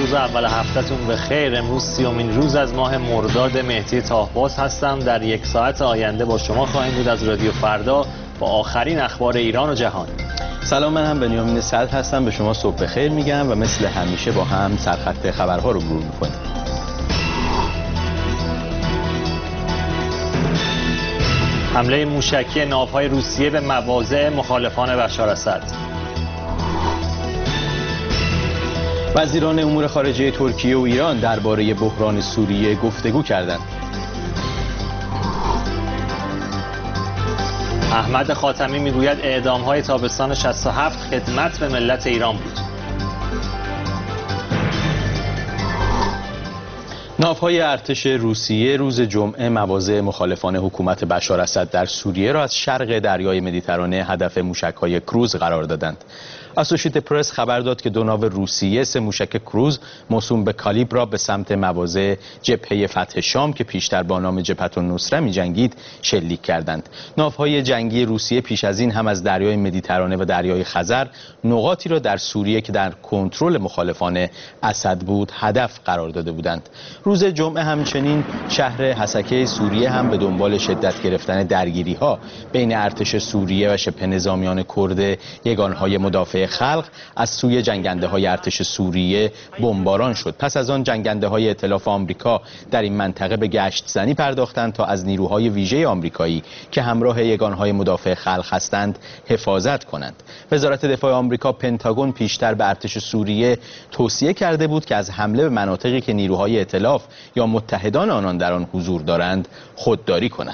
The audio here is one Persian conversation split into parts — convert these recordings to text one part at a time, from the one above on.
روز اول هفتهتون به خیر. امروز 30مین روز از ماه مرداد. مهدی تاهباز هستم. در یک ساعت آینده با شما خواهیم بود از رادیو فردا با آخرین اخبار ایران و جهان. سلام، من هم بنیامین صدر هستم. به شما صبح بخیر میگم و مثل همیشه با هم سرخط خبرها رو مرور میکنیم. حمله موشکی ناوهای روسیه به مواضع مخالفان بشار اسد. وزیران امور خارجه ترکیه و ایران درباره بحران سوریه گفتگو کردند. احمد خاتمی میگوید اعدام‌های تابستان 67 خدمت به ملت ایران بود. ناوهای ارتش روسیه روز جمعه مواضع مخالفان حکومت بشار اسد در سوریه را از شرق دریای مدیترانه هدف موشک‌های کروز قرار دادند. اسوشییتد پرس خبر داد که دو ناو روسیه 3 موشک کروز موسوم به کالیبر را به سمت مواضع جبهه فتح شام که پیشتر با نام جبهة النصره می‌جنگید شلیک کردند. ناوهای جنگی روسیه پیش از این هم از دریای مدیترانه و دریای خزر نقاطی را در سوریه که در کنترل مخالفان اسد بود هدف قرار داده بودند. روز جمعه همچنین شهر حسکه سوریه هم به دنبال شدت گرفتن درگیری‌ها بین ارتش سوریه و شبه نظامیان کرد یگانهای مدافع خلق از سوی جنگنده‌های ارتش سوریه بمباران شد. پس از آن جنگنده‌های ائتلاف آمریکا در این منطقه به گشت زنی پرداختند تا از نیروهای ویژه آمریکایی که همراه یگانهای مدافع خلق هستند حفاظت کنند. وزارت دفاع آمریکا پنتاگون پیشتر به ارتش سوریه توصیه کرده بود که از حمله به مناطقی که نیروهای ائتلاف یا متحدان آنان در آن حضور دارند خودداری کند.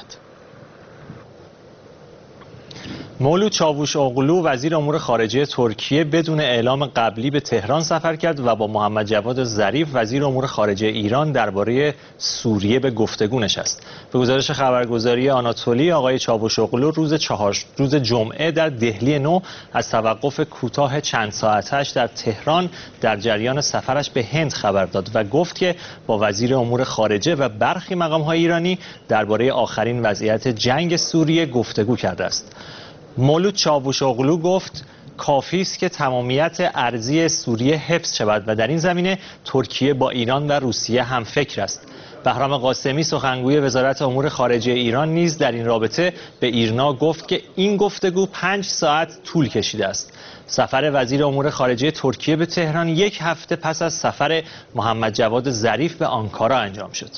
مولود چاوشاغلو وزیر امور خارجه ترکیه بدون اعلام قبلی به تهران سفر کرد و با محمد جواد ظریف وزیر امور خارجه ایران درباره سوریه به گفتگو نشست. به گزارش خبرگزاری آناتولی آقای چاوشاغلو روز جمعه در دهلی نو از توقف کوتاه چند ساعتش در تهران در جریان سفرش به هند خبر داد و گفت که با وزیر امور خارجه و برخی مقام‌های ایرانی درباره آخرین وضعیت جنگ سوریه گفتگو کرده است. مولود چاوشاغلو گفت کافی است که تمامیت ارضی سوریه حفظ شود و در این زمینه ترکیه با ایران و روسیه هم فکر است. بهرام قاسمی سخنگوی وزارت امور خارجه ایران نیز در این رابطه به ایرنا گفت که این گفتگو 5 ساعت طول کشیده است. سفر وزیر امور خارجه ترکیه به تهران 1 هفته پس از سفر محمد جواد ظریف به آنکارا انجام شد.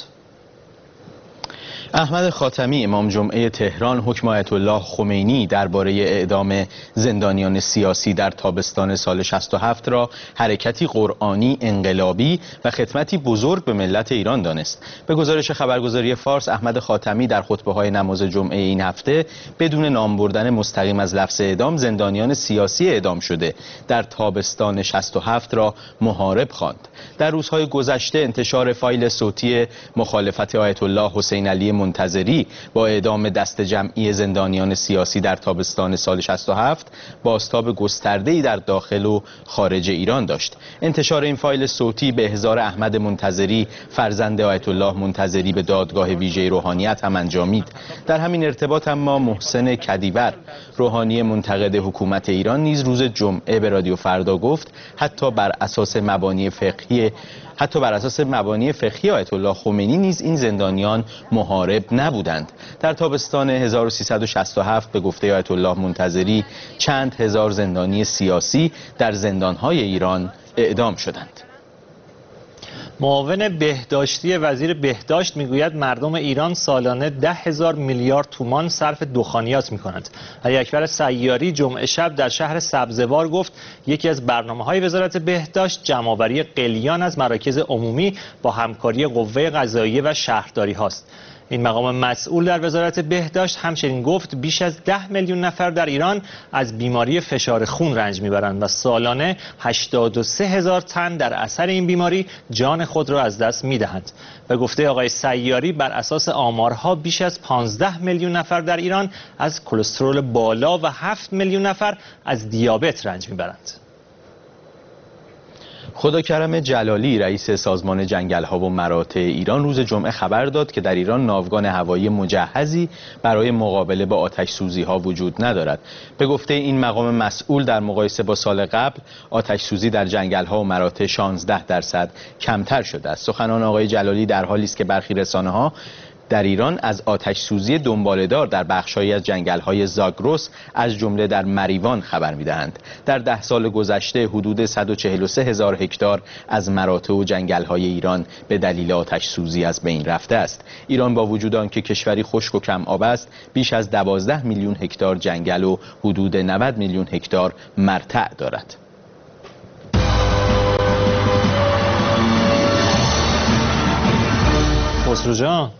احمد خاتمی امام جمعه تهران حکم آیت الله خمینی درباره اعدام زندانیان سیاسی در تابستان سال 67 را حرکتی قرآنی انقلابی و خدمتی بزرگ به ملت ایران دانست. به گزارش خبرگزاری فارس، احمد خاتمی در خطبه‌های نماز جمعه این هفته بدون نام بردن مستقیم از لفظ اعدام زندانیان سیاسی اعدام شده در تابستان 67 را محارب خواند. در روزهای گذشته انتشار فایل صوتی مخالفت آیت الله حسین علی منتظری با اعدام دست جمعی زندانیان سیاسی در تابستان سال 67 بازتاب گسترده‌ای در داخل و خارج ایران داشت. انتشار این فایل صوتی به احضار احمد منتظری فرزند آیت الله منتظری به دادگاه ویژه روحانیت هم انجامید. در همین ارتباط اما محسن کدیور روحانی منتقد حکومت ایران نیز روز جمعه به رادیو فردا گفت حتی بر اساس مبانی فقهی آیت الله خمینی نیز این زندانیان محارب نبودند. در تابستان 1367 به گفته آیت الله منتظری چند هزار زندانی سیاسی در زندانهای ایران اعدام شدند. معاون بهداشتی وزیر بهداشت میگوید مردم ایران سالانه 10,000 میلیارد تومان صرف دخانیات میکنند. علی اکبر سیاری جمعه شب در شهر سبزوار گفت یکی از برنامه‌های وزارت بهداشت جمع‌آوری قلیان از مراکز عمومی با همکاری قوه قضاییه و شهرداری هاست. این مقام مسئول در وزارت بهداشت همچنین گفت بیش از 10 میلیون نفر در ایران از بیماری فشار خون رنج میبرند و سالانه 83,000 تن در اثر این بیماری جان خود را از دست میدهند. به گفته آقای سیاری بر اساس آمارها بیش از 15 میلیون نفر در ایران از کلسترول بالا و 7 میلیون نفر از دیابت رنج میبرند. خداکرم جلالی رئیس سازمان جنگل‌ها و مراتع ایران روز جمعه خبر داد که در ایران ناوگان هوایی مجهزی برای مقابله با آتش‌سوزی‌ها وجود ندارد. به گفته این مقام مسئول در مقایسه با سال قبل آتش‌سوزی در جنگل‌ها و مراتع 16% کمتر شده است. سخنان آقای جلالی در حالی است که برخی رسانه‌ها در ایران از آتش سوزی دنباله‌دار در بخش‌هایی از جنگل‌های زاگرس از جمله در مریوان خبر می‌دهند. در 10 سال گذشته حدود 143 هزار هکتار از مراتع و جنگل‌های ایران به دلیل آتش سوزی از بین رفته است. ایران با وجود آنکه کشوری خشک و کم آب است، بیش از 12 میلیون هکتار جنگل و حدود 90 میلیون هکتار مرتع دارد. خسرو جان،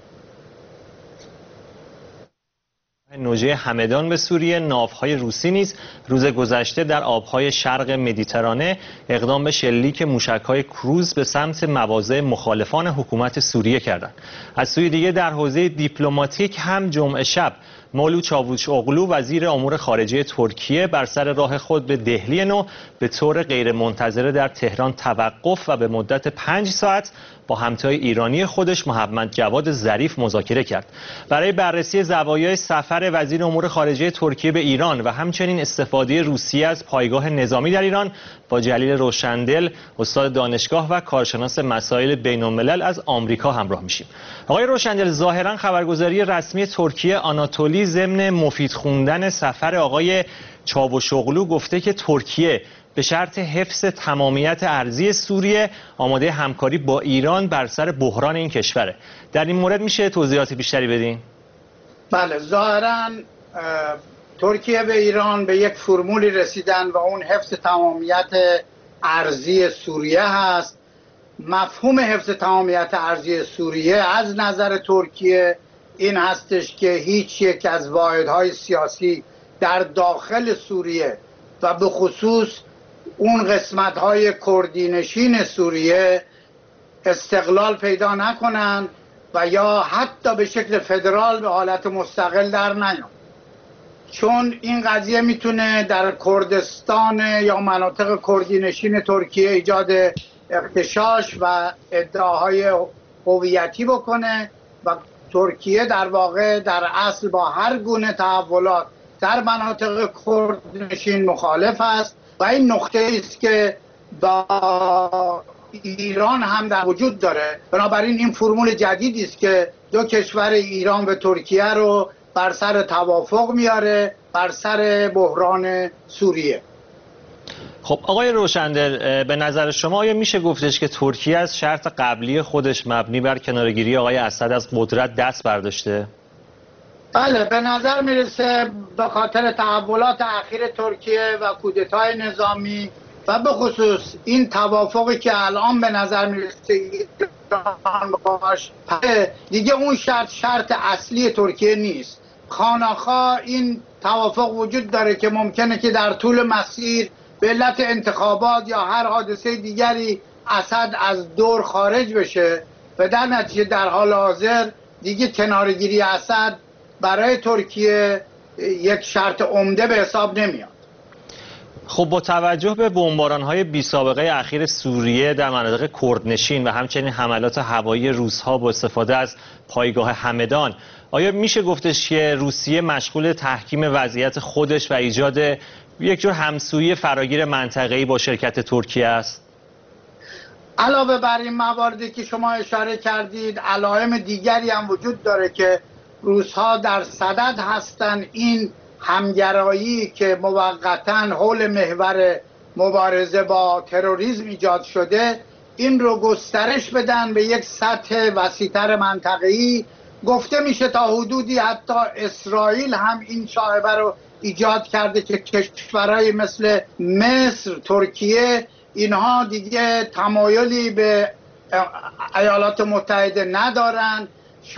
نوژه همدان به سوریه، ناوهای روسی نیز روز گذشته در آبهای شرق مدیترانه اقدام به شلیک موشک‌های کروز به سمت مواضع مخالفان حکومت سوریه کردند. از سوی دیگه در حوزه دیپلماتیک هم جمعه شب مولود چاوشاغلو وزیر امور خارجه ترکیه بر سر راه خود به دهلی نو به طور غیرمنتظره در تهران توقف و به مدت 5 ساعت با همتای ایرانی خودش محمد جواد ظریف مذاکره کرد. برای بررسی زوایای سفر وزیر امور خارجه ترکیه به ایران و همچنین استفاده روسیه از پایگاه نظامی در ایران با جلیل روشندل، استاد دانشگاه و کارشناس مسائل بین‌الملل از آمریکا همراه میشیم. آقای روشندل، ظاهراً خبرگزاری رسمی ترکیه آناتولی ضمن مفید خوندن سفر آقای چاوشاغلو گفته که ترکیه به شرط حفظ تمامیت ارضی سوریه آماده همکاری با ایران بر سر بحران این کشوره. در این مورد میشه توضیحات بیشتری بدین؟ بله، ظاهراً ترکیه به ایران به یک فرمولی رسیدن و اون حفظ تمامیت ارضی سوریه هست. مفهوم حفظ تمامیت ارضی سوریه از نظر ترکیه این هستش که هیچ یک از واحدهای سیاسی در داخل سوریه و به خصوص اون قسمت‌های کردینشین سوریه استقلال پیدا نکنند و یا حتی به شکل فدرال به حالت مستقل در نیان، چون این قضیه میتونه در کردستان یا مناطق کردینشین ترکیه ایجاد اغتشاش و ادعاهای هویتی بکنه و ترکیه در واقع در اصل با هر گونه تحولات در مناطق کردنشین مخالف است و این نقطه است که با ایران هم در وجود داره. بنابراین این فرمول جدیدی است که دو کشور ایران و ترکیه رو بر سر توافق میاره بر سر بحران سوریه. خب آقای روشندل، به نظر شما آیا میشه گفتش که ترکیه از شرط قبلی خودش مبنی بر کناره‌گیری آقای اسد از قدرت دست برداشته؟ بله، به نظر میرسه به خاطر تحولات اخیر ترکیه و کودتای نظامی و به خصوص این توافقی که الان به نظر میرسه ایران باش دیگه اون شرط اصلی ترکیه نیست. خاناخواه این توافق وجود داره که ممکنه که در طول مسیر به علت انتخابات یا هر حادثه دیگری اسد از دور خارج بشه و در نتیجه در حال حاضر دیگه کناره‌گیری اسد برای ترکیه یک شرط عمده به حساب نمیاد. خب با توجه به بمباران‌های بی‌سابقه اخیر سوریه در مناطق کردنشین و همچنین حملات هوایی روس‌ها با استفاده از پایگاه همدان، آیا میشه گفتش که روسیه مشغول تحکیم وضعیت خودش و ایجاد یک جور همسویی فراگیر منطقه‌ای با شرکت ترکیه است؟ علاوه بر این مواردی که شما اشاره کردید، علائم دیگری هم وجود داره که روس‌ها در صدد هستند این همگرایی که موقتاً حول محور مبارزه با تروریسم ایجاد شده این رو گسترش بدن به یک سطح وسیع‌تر منطقه‌ای. گفته میشه تا حدودی حتی اسرائیل هم این شایعه رو ایجاد کرده که کشورهای مثل مصر، ترکیه اینها دیگه تمایلی به ایالات متحده ندارن.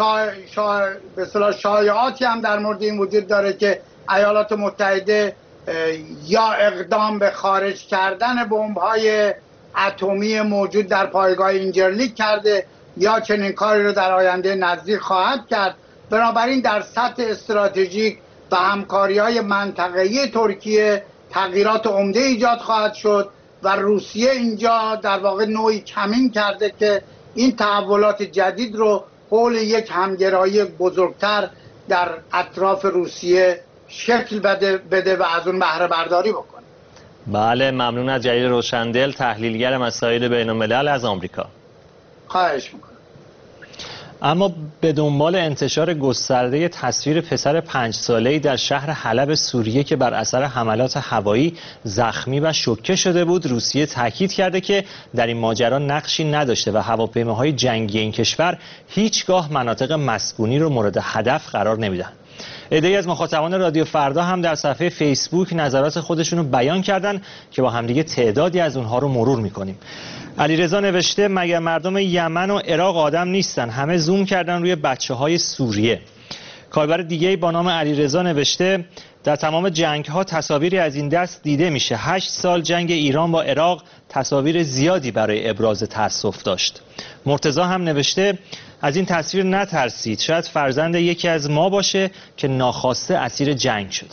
به اصطلاح شایعاتی هم در مورد این وجود داره که ایالات متحده یا اقدام به خارج کردن بمب‌های اتمی موجود در پایگاه اینجرلیک کرده یا چنین کاری رو در آینده نزدیک خواهد کرد. بنابراین در سطح استراتژیک و همکاری‌های منطقه‌ای ترکیه تغییرات عمده ایجاد خواهد شد و روسیه اینجا در واقع نوعی کمین کرده که این تحولات جدید رو حول یک همگرایی بزرگتر در اطراف روسیه شکل بده و از اون بهره برداری بکنه. بله، ممنون از جلیل روشندل، تحلیلگر مسائل بین الملل از آمریکا. خواهش میکنم. اما به دنبال انتشار گسترده تصویر پسر 5 ساله‌ای در شهر حلب سوریه که بر اثر حملات هوایی زخمی و شوکه شده بود، روسیه تاکید کرده که در این ماجرا نقشی نداشته و هواپیماهای جنگی این کشور هیچگاه مناطق مسکونی رو مورد هدف قرار نمیدن. عده‌ای از مخاطبان رادیو فردا هم در صفحه فیسبوک نظرات خودشون رو بیان کردن که با همدیگه تعدادی از اونها رو مرور میکنیم. علیرضا نوشته مگر مردم یمن و عراق آدم نیستن؟ همه زوم کردن روی بچه‌های سوریه. کاربر دیگه‌ای با نام علیرضا نوشته در تمام جنگ‌ها تصاویری از این دست دیده میشه. 8 سال جنگ ایران با عراق تصاویر زیادی برای ابراز تأسف داشت. مرتضی هم نوشته از این تصویر نترسید، شاید فرزند یکی از ما باشه که ناخواسته اسیر جنگ شده.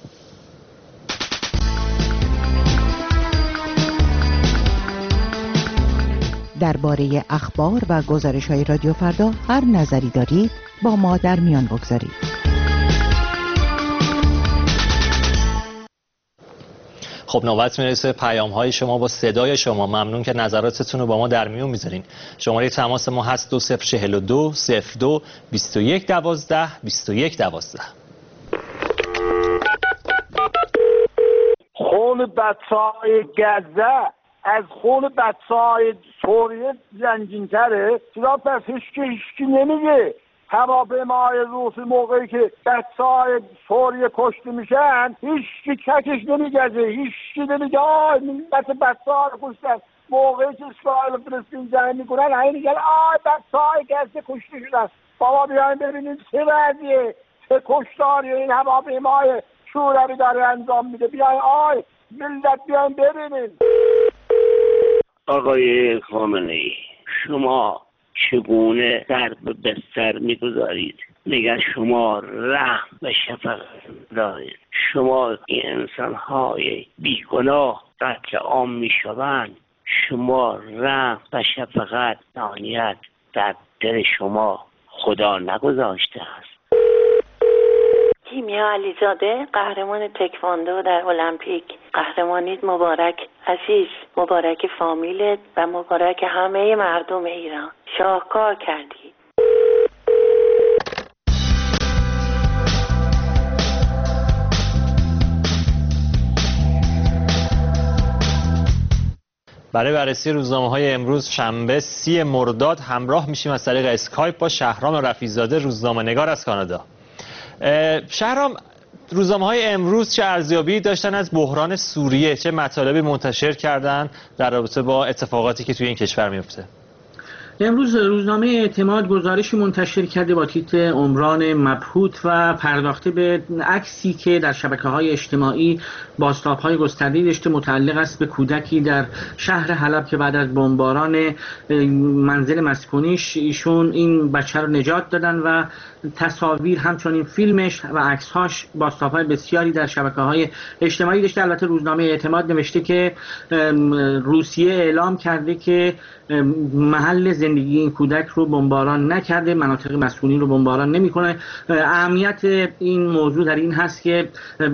درباره اخبار و گزارش‌های رادیو فردا هر نظری دارید با ما در میان بگذارید. خب نوبت میرسه پیام‌های شما با صدای شما. ممنون که نظراتتون رو با ما در میون میذارین. شماره تماس ما هست 2042 02 21 12 21 12. خون بچه‌های گزه از خون بچه‌های سوریه زنجین‌تره. چرا پس هیچکی نمیگه؟ هواپیماهای روسی موقعی که بچه‌های سوریه کشته میشن هیچکی چکش نمیگزه، هیچکی نمیگه آی ملت بچه‌ها رو کشتن. موقعی که اسرائیل و فلسطین جنگ میکنن همین میگن آی بچه‌های گزه کشته شدن. بابا بیاین ببینید چه وضعیه، چه کشتاری این هواپیمای شوروی داره انجام میده. بیاین آی ملت بیاین ببینید. آقای خامنه‌ای، شما چگونه سر به بستر میگذارید؟ مگر شما رحم و شفقت دارید؟ شما این انسان‌های بیگناه قتل عام میشوند، شما رحم و شفقت دانیت در دل شما خدا نگذاشته است. کیمیا علیزاده، قهرمان تکواندو در المپیک. قهرمانیت مبارک عزیز، مبارک فامیلت و مبارک همه مردم ایران. شاهکار کردی. برای بررسی روزنامه‌های امروز شنبه 30 مرداد همراه میشیم از طریق اسکایپ با شهرام رفیع‌زاده، روزنامه‌نگار از کانادا. شهرام، روزنامه‌های امروز چه ارزیابی داشتن از بحران سوریه؟ چه مطالبی منتشر کردن در رابطه با اتفاقاتی که توی این کشور میفته؟ امروز روزنامه اعتماد گزارشی منتشر کرده با تیتر عمران مبهوت و پرداخته به عکسی که در شبکه‌های اجتماعی بازتاب‌های گسترده‌ای داشته، متعلق است به کودکی در شهر حلب که بعد از بمباران منزل مسکونیش ایشون این بچه رو نجات دادن و تصاویر همچنین فیلمش و عکس‌هاش بازتاب‌های بسیاری در شبکه‌های اجتماعی داشته. البته روزنامه اعتماد نوشته که روسیه اعلام کرده که محل زندگی این کودک رو بمباران نکرده، مناطق مسکونی رو بمباران نمی‌کنه. اهمیت این موضوع در این هست که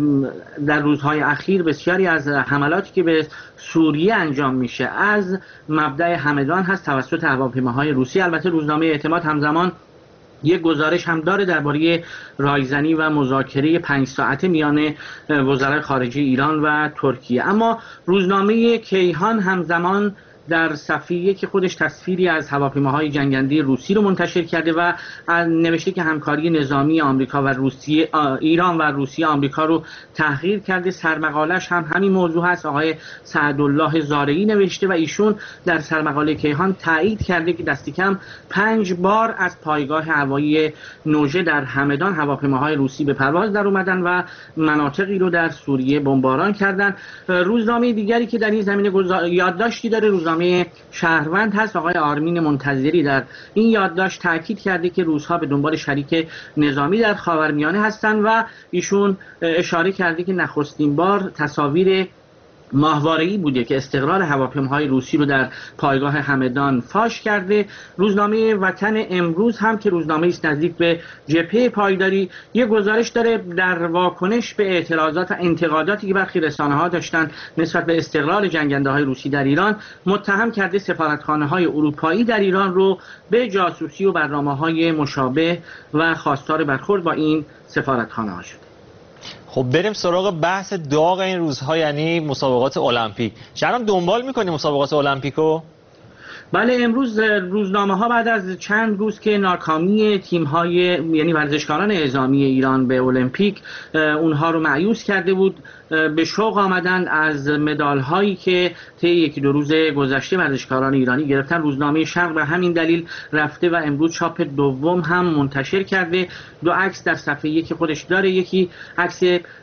در روزهای اخیر بسیاری از حملاتی که به سوریه انجام میشه از مبدأ همدان هست توسط هواپیماهای روسی. البته روزنامه اعتماد همزمان یک گزارش هم داره درباره رایزنی و مذاکره 5 ساعته میان وزرای خارجه ایران و ترکیه. اما روزنامه کیهان همزمان در صفحه که خودش تصویری از هواپیماهای جنگنده روسی رو منتشر کرده و نوشته که همکاری نظامی آمریکا و روسیه، ایران و روسیه آمریکا رو تحقیر کرده. سرمقاله‌اش هم همین موضوع هست. آقای سعدالله زارعی نوشته و ایشون در سرمقاله کیهان تایید کرده که دست کم 5 بار از پایگاه هوایی نوژه در همدان هواپیماهای روسی به پرواز در اومدن و مناطقی رو در سوریه بمباران کردن. روزنامه دیگری که در این زمینه یادداشتی داره روزنامه شهروند هست. آقای آرمین منتظری در این یادداشت تاکید کرده که روس‌ها به دنبال شریک نظامی در خاورمیانه هستند و ایشون اشاره کرده که نخستین بار تصاویر ماهواره‌ای بوده که استقرار هواپیماهای روسی رو در پایگاه همدان فاش کرده. روزنامه وطن امروز هم که روزنامه است نزدیک به جبهه پایداری، یک گزارش داره در واکنش به اعتراضات و انتقاداتی که برخی رسانه‌ها داشتن نسبت به استقلال جنگنده‌های روسی در ایران، متهم کرده سفارتخانه‌های اروپایی در ایران رو به جاسوسی و برنامه‌های مشابه و خواستار برخورد با این سفارتخانه‌ها شده. خب بریم سراغ بحث داغ این روزها، یعنی مسابقات المپیک. شهرام دنبال می‌کنی مسابقات المپیکو؟ بله، امروز روزنامه ها بعد از چند روز که ناکامی تیم های یعنی ورزشکاران اعزامی ایران به المپیک اونها رو مایوس کرده بود، به شوق آمدن از مدال هایی که طی یکی دو روز گذشته ورزشکاران ایرانی گرفتن. روزنامه شرق به همین دلیل رفته و امروز چاپ دوم هم منتشر کرده. دو عکس در صفحه یک خودش داره، یکی عکس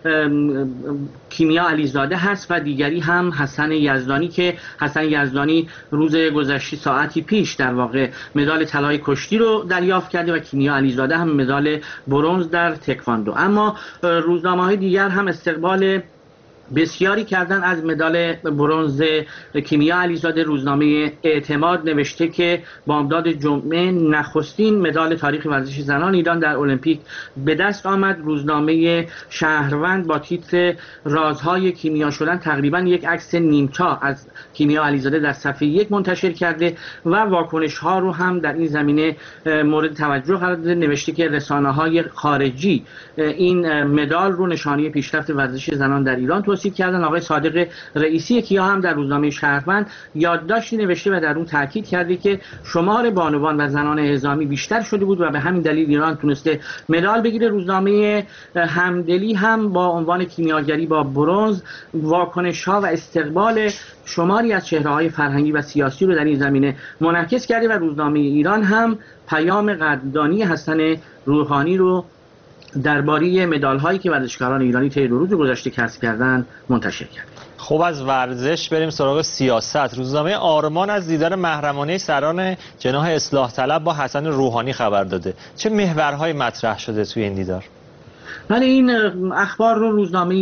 کیمیا علیزاده هست و دیگری هم حسن یزدانی که حسن یزدانی روز گذشته ساعتی پیش در واقع مدال طلای کشتی رو دریافت کرده و کیمیا علیزاده هم مدال برنز در تکواندو. اما روزنامه‌های دیگر هم استقبال بسیاری کردن از مدال برنز کیمیا علیزاده. روزنامه اعتماد نوشته که بامداد جمعه نخستین مدال تاریخ ورزش زنان ایران در المپیک به دست آمد. روزنامه شهروند با تیتر رازهای کیمیا شدن تقریبا یک عکس نیمتا از کیمیا علیزاده در صفحه یک منتشر کرده و واکنش ها رو هم در این زمینه مورد توجه قرار داده. نوشته که رسانه های خارجی این مدال رو نشانه پیشرفت ورزش زنان در ایران توصیف کردن. آقای صادق رئیسی کیا هم در روزنامه شهروند یادداشتی نوشته و در اون تاکید کرده که شمار بانوان و زنان اعزامی بیشتر شده بود و به همین دلیل ایران تونسته مدال بگیره. روزنامه همدلی هم با عنوان کیمیاگری با برنز واکنش‌ها و استقبال شماری از چهره‌های فرهنگی و سیاسی رو در این زمینه منعکس کرده و روزنامه ایران هم پیام قدردانی حسن روحانی رو درباره مدال‌هایی که ورزشکاران ایرانی طی 2 روز گذشته کسب کردن منتشر کرد. خب از ورزش بریم سراغ سیاست. روزنامه آرمان از دیدار محرمانه سران جناح اصلاح طلب با حسن روحانی خبر داده. چه محورهای مطرح شده توی این دیدار؟ من این اخبار رو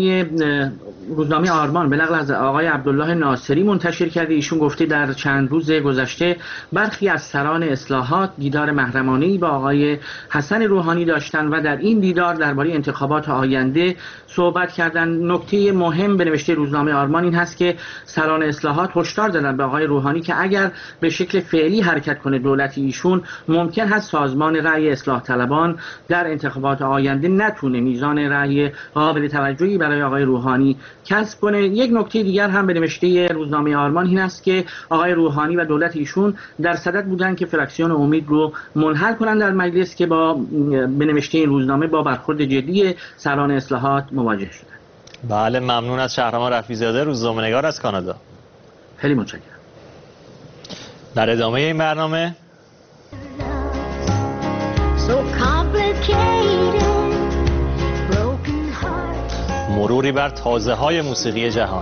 روزنامه آرمان به نقل از آقای عبدالله ناصری منتشر کرده. ایشون گفته در چند روز گذشته برخی از سران اصلاحات دیدار محرمانه‌ای با آقای حسن روحانی داشتن و در این دیدار درباره انتخابات آینده صحبت کردن. نکته مهم به نوشته روزنامه آرمان این هست که سران اصلاحات هشدار دادن به آقای روحانی که اگر به شکل فعلی حرکت کنه دولت ایشون، ممکن هست سازمان رأی اصلاح طلبان در انتخابات آینده نتونه میزان رأی قابل توجهی برای آقای روحانی کسب کنه. یک نکته دیگر هم به نوشته روزنامه آرمان این است که آقای روحانی و دولت ایشون در صدد بودن که فراکسیون امید رو منحل کنند در مجلس که به نوشته این روزنامه با برخورد جدی سران اصلاحات مواجه شدند. بله، ممنون از شهرام رفیع‌زاده، روزنامه‌نگار از کانادا. خیلی متشکرم. در ادامه این برنامه مروری بر تازه‌های موسیقی جهان.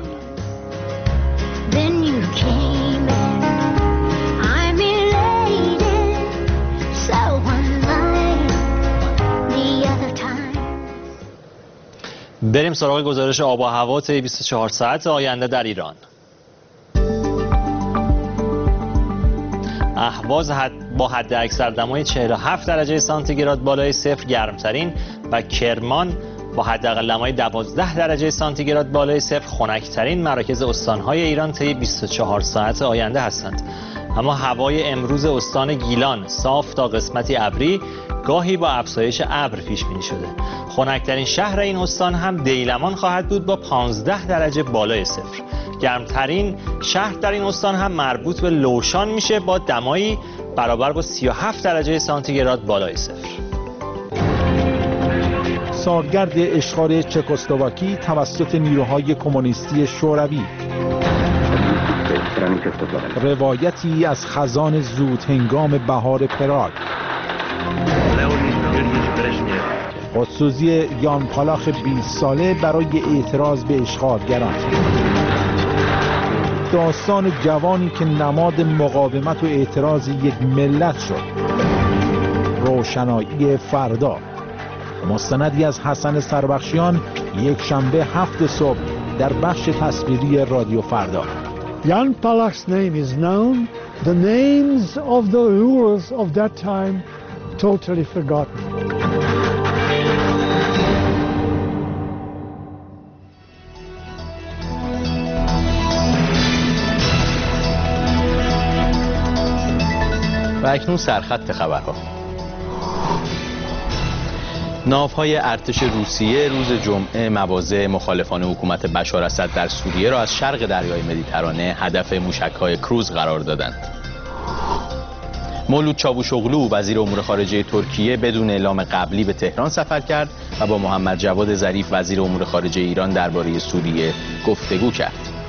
بریم سراغ گزارش آب و هوا طی 24 ساعت آینده در ایران. اهواز با حد اکثر دمای 47 درجه سانتیگراد بالای صفر گرمترین و کرمان با حداقل دمای 12 درجه سانتیگراد بالای صفر خنک‌ترین مراکز استان‌های ایران طی 24 ساعت آینده هستند. اما هوای امروز استان گیلان صاف تا قسمتی ابری، گاهی با افزایش ابر پیش بینی شده. خنک‌ترین شهر این استان هم دیلمان خواهد بود با 15 درجه بالای صفر. گرمترین شهر در این استان هم مربوط به لوشان میشه با دمایی برابر با 37 درجه سانتیگراد بالای صفر. سالگرد اشغال چکسلواکی توسط نیروهای کمونیستی شوروی. روایتی از خزان زود هنگام بهار پراگ. خودسوزی یان پالاخ 20 ساله برای اعتراض به اشغالگران. داستان جوانی که نماد مقاومت و اعتراض یک ملت شد. روشنایی فردا. مستندی از حسن سربخشیان یک شنبه 7 صبح در بخش تصویری رادیو فردا. Jan Palach's name is known. The names of the rulers of that time totally forgotten. و اکنون سرخط خبرها. ناوهای ارتش روسیه روز جمعه مواضع مخالفان حکومت بشار اسد در سوریه را از شرق دریای مدیترانه هدف موشک‌های کروز قرار دادند. مولود چاوشوغلو وزیر امور خارجه ترکیه بدون اعلام قبلی به تهران سفر کرد و با محمد جواد ظریف وزیر امور خارجه ایران درباره سوریه گفتگو کرد.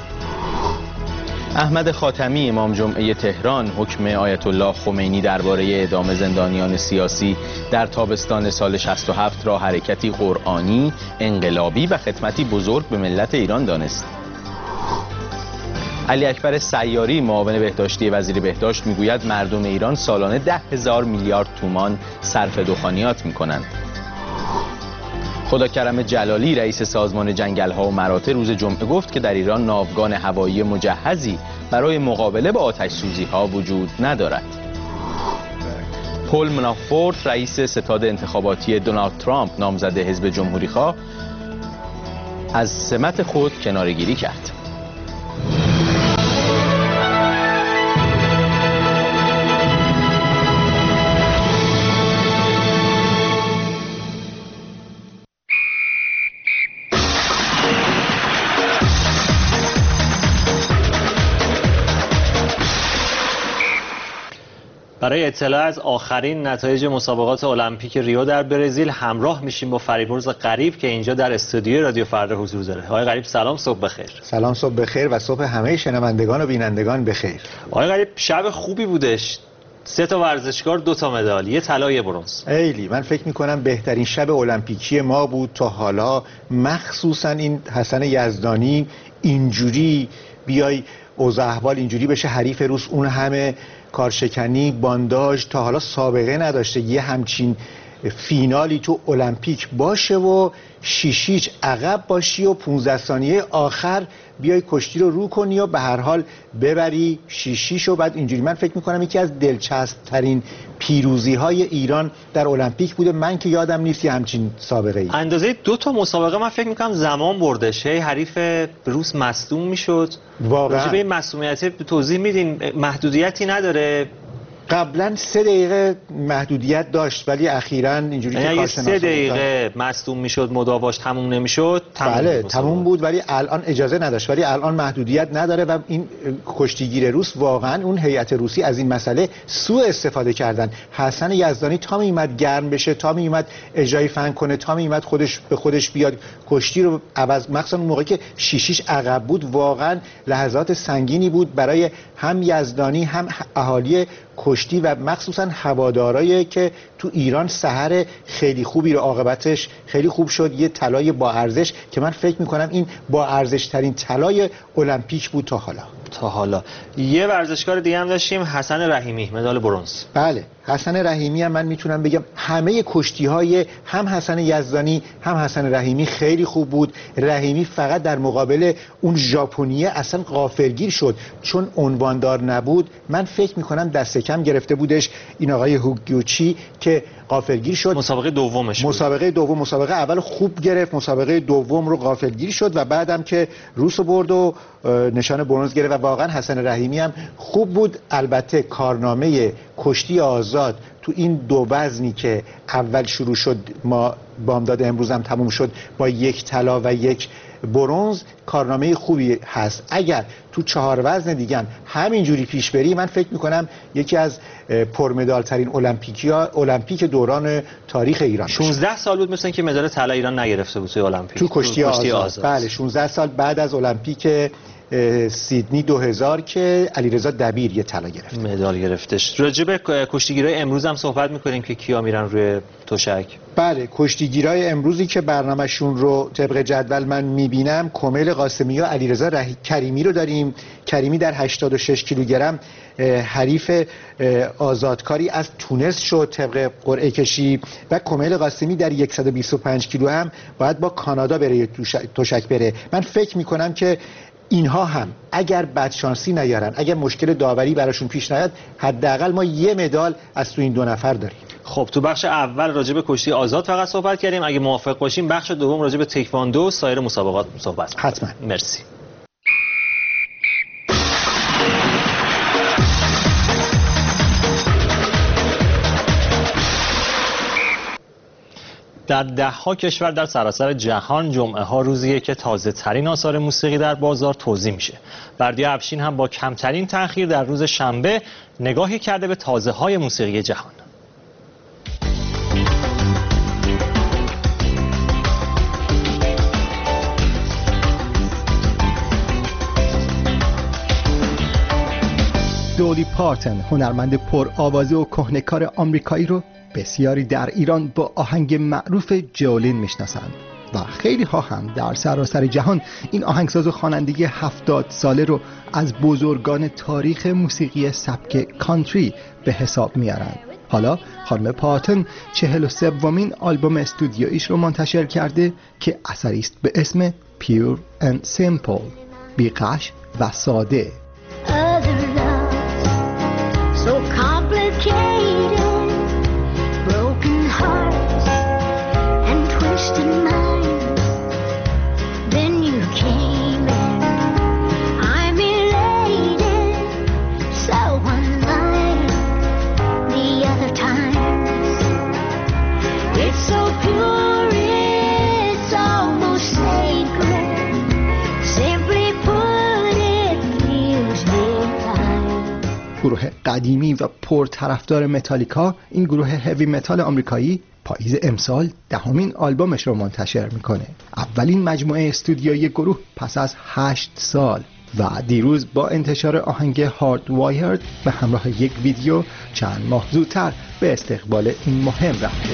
احمد خاتمی امام جمعه تهران حکم آیت الله خمینی درباره اعدام زندانیان سیاسی در تابستان سال 67 را حرکتی قرآنی، انقلابی و خدمتی بزرگ به ملت ایران دانست. علی اکبر سیاری معاون بهداشتی وزیر بهداشت میگوید مردم ایران سالانه 10,000 میلیارد تومان صرف دخانیات میکنند. خداکرم جلالی رئیس سازمان جنگل‌ها و مراتع روز جمعه گفت که در ایران ناوگان هوایی مجهزی برای مقابله با آتش سوزی‌ها وجود ندارد. پل منافورت رئیس ستاد انتخاباتی دونالد ترامپ نامزد حزب جمهوری‌خواه از سمت خود کناره‌گیری کرد. برای اطلاع از آخرین نتایج مسابقات المپیک ریو در برزیل همراه میشیم با فریبرز غریب که اینجا در استودیوی رادیو فردا حضور داره. آقای غریب سلام، صبح بخیر. سلام، صبح بخیر و صبح همه شنوندگان و بینندگان بخیر. آقای غریب شب خوبی بودش، 3 تا ورزشکار 2 تا مدال، یه طلا یه برنز. خیلی من فکر میکنم بهترین شب المپیکی ما بود تا حالا، مخصوصا این حسن یزدانی اینجوری بیای اوضاع احوال اینجوری بشه حریف روس، اون همه کارشکنی بانداژ تا حالا سابقه نداشته یه همچین فینالی تو المپیک باشه و 6-0 عقب باشی و 15 ثانیه آخر بیای کشتی رو کنی و به هر حال ببری 6-0 و بعد اینجوری. من فکر میکنم یکی از دلچسب ترین پیروزی های ایران در المپیک بوده. من که یادم نیست یه همچین سابقه ای. اندازه 2 تا مسابقه من فکر میکنم زمان بردش، حریف روس مصدوم میشد. واقعا به این مسئولیت توضیح میدین؟ محدودیتی نداره؟ قبلا 3 دقیقه محدودیت داشت ولی اخیراً اینجوری که کارشناسا 3 دقیقه مصدوم میشد مداواش تموم نمیشد. بله تموم بود ولی الان اجازه نداشت، ولی الان محدودیت نداره و این کشتیگیر روس واقعا اون هیئت روسی از این مسئله سوء استفاده کردن. حسن یزدانی تا میومد گرم بشه، تا میومد اجرای فن کنه، تا میومد خودش به خودش بیاد کشتی رو عوض، مخصوصا اون موقعی که 6-0 عقب بود، واقعا لحظات سنگینی بود برای هم یزدانی هم اهالی کشتی و مخصوصا هوادارایی که تو ایران سحر خیلی خوبی رو عاقبتش خیلی خوب شد، یه طلای با ارزش که من فکر میکنم این با ارزش ترین طلای المپیک بود تا حالا. یه ورزشکار دیگه هم داشتیم، حسن رحیمی، مدال برنز. بله حسن رحیمی هم من میتونم بگم همه کشتی های هم حسن یزدانی هم حسن رحیمی خیلی خوب بود. رحیمی فقط در مقابل اون ژاپنیه اصلا غافلگیر شد چون عنواندار نبود. من فکر میکنم دست کم گرفته بودش این آقای هوگیوچی که غافلگیر شد. مسابقه دومش بود. مسابقه اول خوب گرفت، مسابقه دوم رو غافلگیر شد و بعدم که روس برد و نشان برنز گرفت و واقعا حسن رحیمی هم خوب بود. البته کارنامه کشتی آزاد تو این 2 وزنی که اول شروع شد ما بامداد امروز هم تموم شد با 1 طلا و 1 برنز کارنامه خوبی هست. اگر تو 4 وزن دیگه همینجوری پیش بری من فکر میکنم یکی از پرمدال ترین المپیک دوران تاریخ ایران. 16 سال بود مثلا که مدال طلا ایران نگرفته بود توی المپیک. تو کشتی آزاد. بله 16 سال بعد از المپیک سیدنی 2000 که علیرضا دبیر یه طلا گرفت، مدال گرفتش. راجع به کشتیگیرای امروز هم صحبت می‌کنیم که کیا میرن روی تشک. بله، کشتیگیرای امروزی که برنامه‌شون رو طبق جدول من می‌بینم، کمیل قاسمی و علیرضا کریمی رو داریم. کریمی در 86 کیلوگرم حریف آزادکاری از تونس شد طبق قرعه کشی و کمیل قاسمی در 125 کیلو هم باید با کانادا بره تشک بره. من فکر می‌کنم که اینها هم اگر بدشانسی نیارن، اگر مشکل داوری براشون پیش نیاد، حداقل ما یه مدال از تو این دو نفر داریم. خب تو بخش اول راجع به کشتی آزاد فقط صحبت کردیم. اگه موافق باشیم بخش دوم راجع به تکواندو و سایر مسابقات صحبت کنیم. حتما. مرسی. در ده‌ها کشور در سراسر جهان جمعه ها روزیه که تازه ترین آثار موسیقی در بازار توزیع میشه. بردیا افشین هم با کمترین تأخیر در روز شنبه نگاهی کرده به تازه های موسیقی جهان. دولی پارتن، هنرمند پرآوازه و کهنه‌کار آمریکایی رو بسیاری در ایران با آهنگ معروف جولین میشناسند و خیلی ها هم در سراسر جهان این آهنگساز و خواننده 70 ساله رو از بزرگان تاریخ موسیقی سبک کانتری به حساب میارند. حالا خانم پارتن 43مین آلبوم استودیویش رو منتشر کرده که اثری است به اسم Pure and Simple، بی‌غش و ساده. گروه قدیمی و پرطرفدار متالیکا، این گروه هوی متال آمریکایی پاییز امسال 10مین آلبومش رو منتشر میکنه. اولین مجموعه استودیویی گروه پس از 8 سال و دیروز با انتشار آهنگ هارد وایرد به همراه یک ویدیو چند ماه زودتر به استقبال این مهم رفته.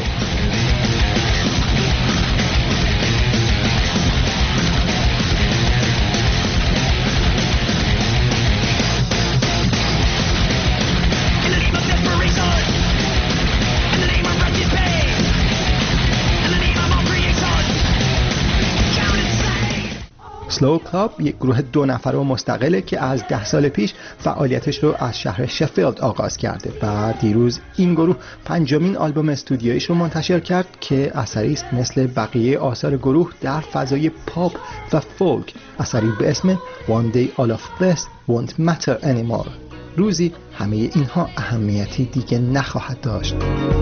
سلو کلاب یک گروه 2 نفره و مستقله که از 10 سال پیش فعالیتش رو از شهر شفیلد آغاز کرده و دیروز این گروه 5مین آلبوم استودیویش رو منتشر کرد که اثری است مثل بقیه آثار گروه در فضای پاپ و فولک، اثری به اسم One Day All of This Won't Matter Anymore. روزی همه اینها اهمیتی دیگه نخواهد داشت.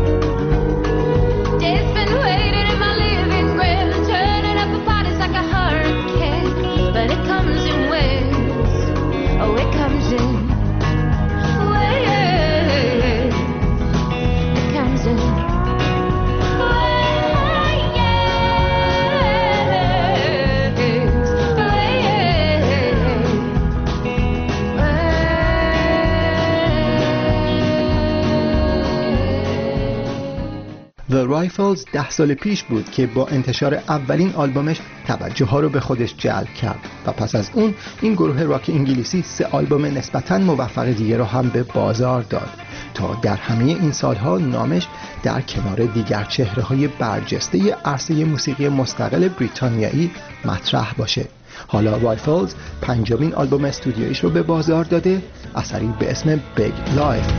The Rifles 10 سال پیش بود که با انتشار اولین آلبومش توجه ها رو به خودش جلب کرد و پس از اون این گروه راک انگلیسی 3 آلبوم نسبتاً موفق دیگه رو هم به بازار داد تا در همه این سالها نامش در کنار دیگر چهره‌های برجسته عرصه موسیقی مستقل بریتانیایی مطرح باشه. حالا رایفلز 5مین آلبوم استودیویش رو به بازار داده، اثری به اسم Big Life.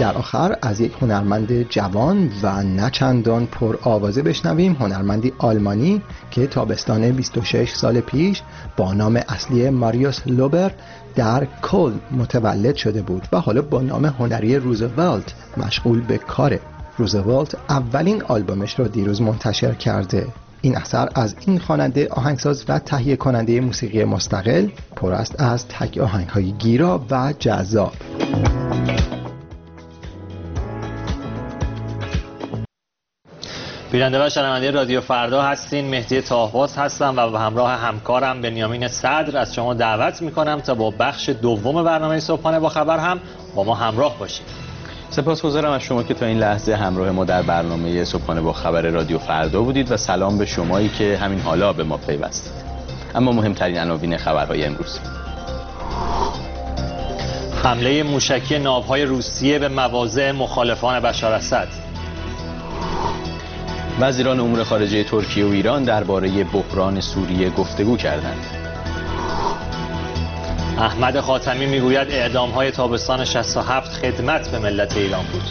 در آخر از یک هنرمند جوان و نه چندان پر آوازه بشنویم، هنرمندی آلمانی که تابستان 26 سال پیش با نام اصلی ماریوس لوبر در کل متولد شده بود و حالا با نام هنری روزولت مشغول به کاره. روزولت اولین آلبومش رو دیروز منتشر کرده. این اثر از این خواننده، آهنگساز و تهیه کننده موسیقی مستقل پر است از تک آهنگ‌های گیرا و جذاب. بیننده و شنونده رادیو فردا هستین. مهدی طاهباز هستم و به همراه همکارم بنیامین صدر از شما دعوت میکنم تا با بخش دوم برنامه صبحانه با خبر هم با ما همراه باشید. سپاسگزارم از شما که تا این لحظه همراه ما در برنامه صبحانه با خبر رادیو فردا بودید و سلام به شمایی که همین حالا به ما پیوستید. اما مهمترین عناوین خبرهای امروز: حمله موشکی ناوهای روسیه به مواضع مخالفان بشار اسد. وزیران امور خارجه ترکیه و ایران درباره بحران سوریه گفتگو کردند. احمد خاتمی میگوید اعدام‌های تابستان 67 خدمت به ملت ایران بود.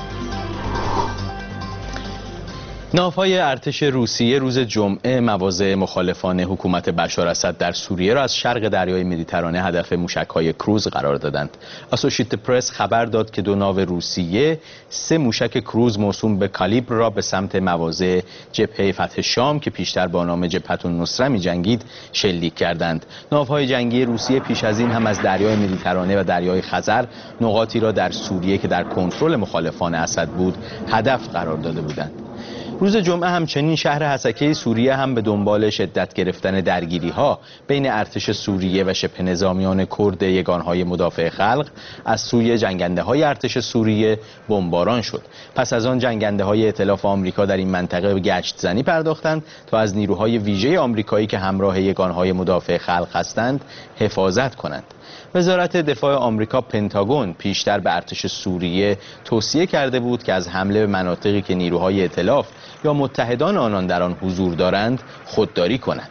ناوهای ارتش روسیه روز جمعه مواضع مخالفان حکومت بشار اسد در سوریه را از شرق دریای مدیترانه هدف موشک‌های کروز قرار دادند. آسوشیتد پرس خبر داد که دو ناو روسیه 3 موشک کروز موسوم به کالیبر را به سمت مواضع جبهه فتح شام که پیشتر با نام جبهه النصره می‌جنگید شلیک کردند. ناوهای جنگی روسیه پیش از این هم از دریای مدیترانه و دریای خزر نقاطی را در سوریه که در کنترل مخالفان اسد بود هدف قرار داده بودند. روز جمعه همچنین شهر حسکه سوریه هم به دنبال شدت گرفتن درگیری‌ها بین ارتش سوریه و شبه نظامیان کرد یگانهای مدافع خلق از سوی جنگنده‌های ارتش سوریه بمباران شد. پس از آن جنگنده‌های ائتلاف آمریکا در این منطقه به گشت زنی پرداختند تا از نیروهای ویژه آمریکایی که همراه یگانهای مدافع خلق هستند حفاظت کنند. وزارت دفاع آمریکا پنتاگون پیشتر به ارتش سوریه توصیه کرده بود که از حمله به مناطقی که نیروهای ائتلاف یا متحدان آنان در آن حضور دارند خودداری کند.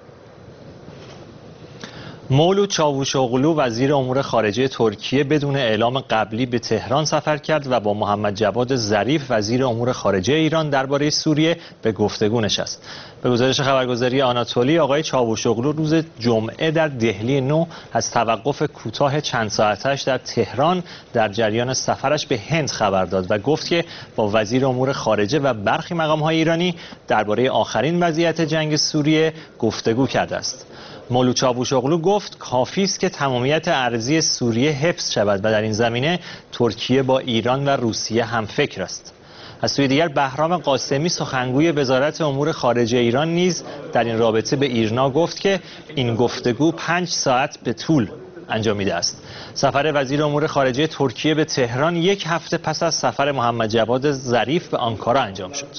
مولود چاوشوغلو وزیر امور خارجه ترکیه بدون اعلام قبلی به تهران سفر کرد و با محمد جواد ظریف وزیر امور خارجه ایران درباره سوریه به گفتگو نشست. به گزارش خبرگزاری آناتولی، آقای چاوشوغلو روز جمعه در دهلی نو از توقف کوتاه چند ساعتش در تهران در جریان سفرش به هند خبر داد و گفت که با وزیر امور خارجه و برخی مقام‌های ایرانی درباره آخرین وضعیت جنگ سوریه گفتگو کرده است. مولود چاوشوغلو گفت کافی است که تمامیت ارضی سوریه حفظ شود و در این زمینه ترکیه با ایران و روسیه هم فکر است. از سوی دیگر بهرام قاسمی سخنگوی وزارت امور خارجه ایران نیز در این رابطه به ایرنا گفت که این گفتگو 5 ساعت به طول انجامیده است. سفر وزیر امور خارجه ترکیه به تهران 1 هفته پس از سفر محمد جواد ظریف به آنکارا انجام شد.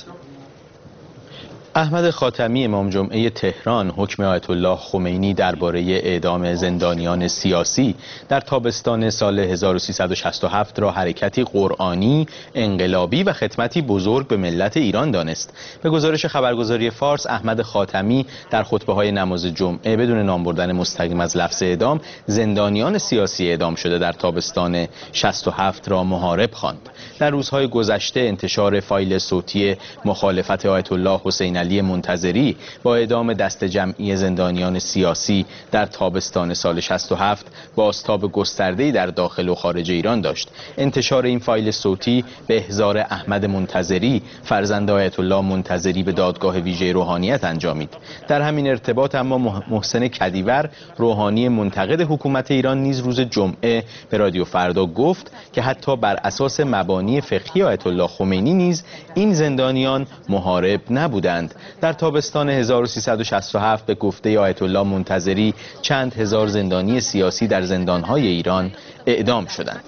احمد خاتمی امام جمعه تهران حکم آیت الله خمینی درباره اعدام زندانیان سیاسی در تابستان سال 1367 را حرکتی قرآنی، انقلابی و خدمتی بزرگ به ملت ایران دانست. به گزارش خبرگزاری فارس، احمد خاتمی در خطبه‌های نماز جمعه بدون نام بردن مستقیم از لفظ اعدام زندانیان سیاسی اعدام شده در تابستان 67 را محارب خواند. در روزهای گذشته انتشار فایل صوتی مخالفت آیت الله حسین علی منتظری با اعدام دست جمعی زندانیان سیاسی در تابستان سال 67 بازتاب گسترده‌ای در داخل و خارج ایران داشت. انتشار این فایل صوتی به احضار احمد منتظری فرزند آیت الله منتظری به دادگاه ویژه روحانیت انجامید. در همین ارتباط اما محسن کدیور روحانی منتقد حکومت ایران نیز روز جمعه به رادیو فردا گفت که حتی بر اساس مبانی فقهی آیت الله خمینی نیز این زندانیان محارب نبودند. در تابستان 1367 به گفته آیت الله منتظری چند هزار زندانی سیاسی در زندانهای ایران اعدام شدند.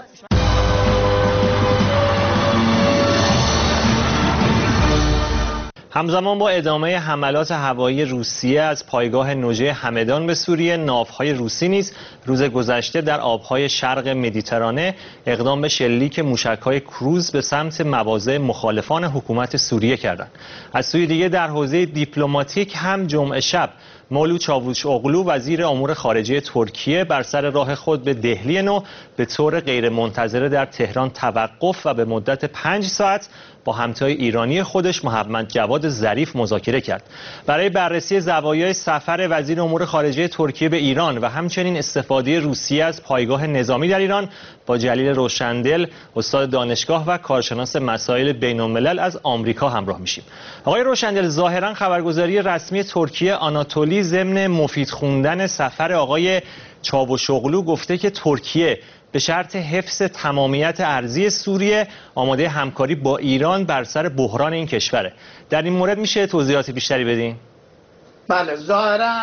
همزمان با ادامه حملات هوایی روسیه از پایگاه نوژه همدان به سوریه، ناوهای روسی نیز روز گذشته در آبهای شرق مدیترانه اقدام به شلیک موشک‌های کروز به سمت مواضع مخالفان حکومت سوریه کردند. از سوی دیگه در حوزه دیپلماتیک هم جمعه شب مولود چاوشاغلو وزیر امور خارجه ترکیه بر سر راه خود به دهلی نو به طور غیرمنتظره در تهران توقف و به مدت 5 ساعت با همتای ایرانی خودش محمد جواد ظریف مذاکره کرد. برای بررسی زوایای سفر وزیر امور خارجه ترکیه به ایران و همچنین استفاده روسیه از پایگاه نظامی در ایران با جلیل روشندل، استاد دانشگاه و کارشناس مسائل بین‌الملل از آمریکا همراه میشیم. آقای روشندل، ظاهرا خبرگزاری رسمی ترکیه آناتولی ضمن مفید خوندن سفر آقای چاوشاغلو گفته که ترکیه به شرط حفظ تمامیت ارضی سوریه آماده همکاری با ایران بر سر بحران این کشوره. در این مورد میشه توضیحات بیشتری بدین؟ بله، ظاهراً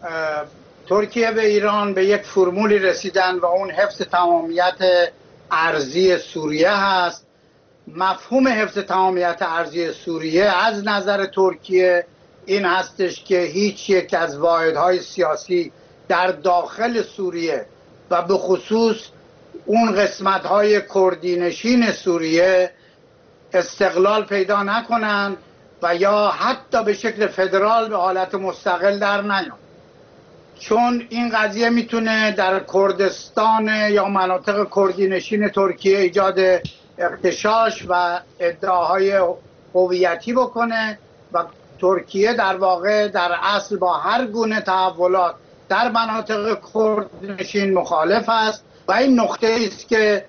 ترکیه به ایران به یک فرمولی رسیدن و اون حفظ تمامیت ارضی سوریه هست. مفهوم حفظ تمامیت ارضی سوریه از نظر ترکیه این هستش که هیچ یک از واحدهای سیاسی در داخل سوریه و به خصوص اون قسمت‌های کردینشین سوریه استقلال پیدا نکنند و یا حتی به شکل فدرال به حالت مستقل در نیان، چون این قضیه میتونه در کردستان یا مناطق کردینشین ترکیه ایجاد اغتشاش و ادعاهای هویتی بکنه و ترکیه در واقع در اصل با هر گونه تحولات در مناطق کردنشین مخالف است و این نقطه است که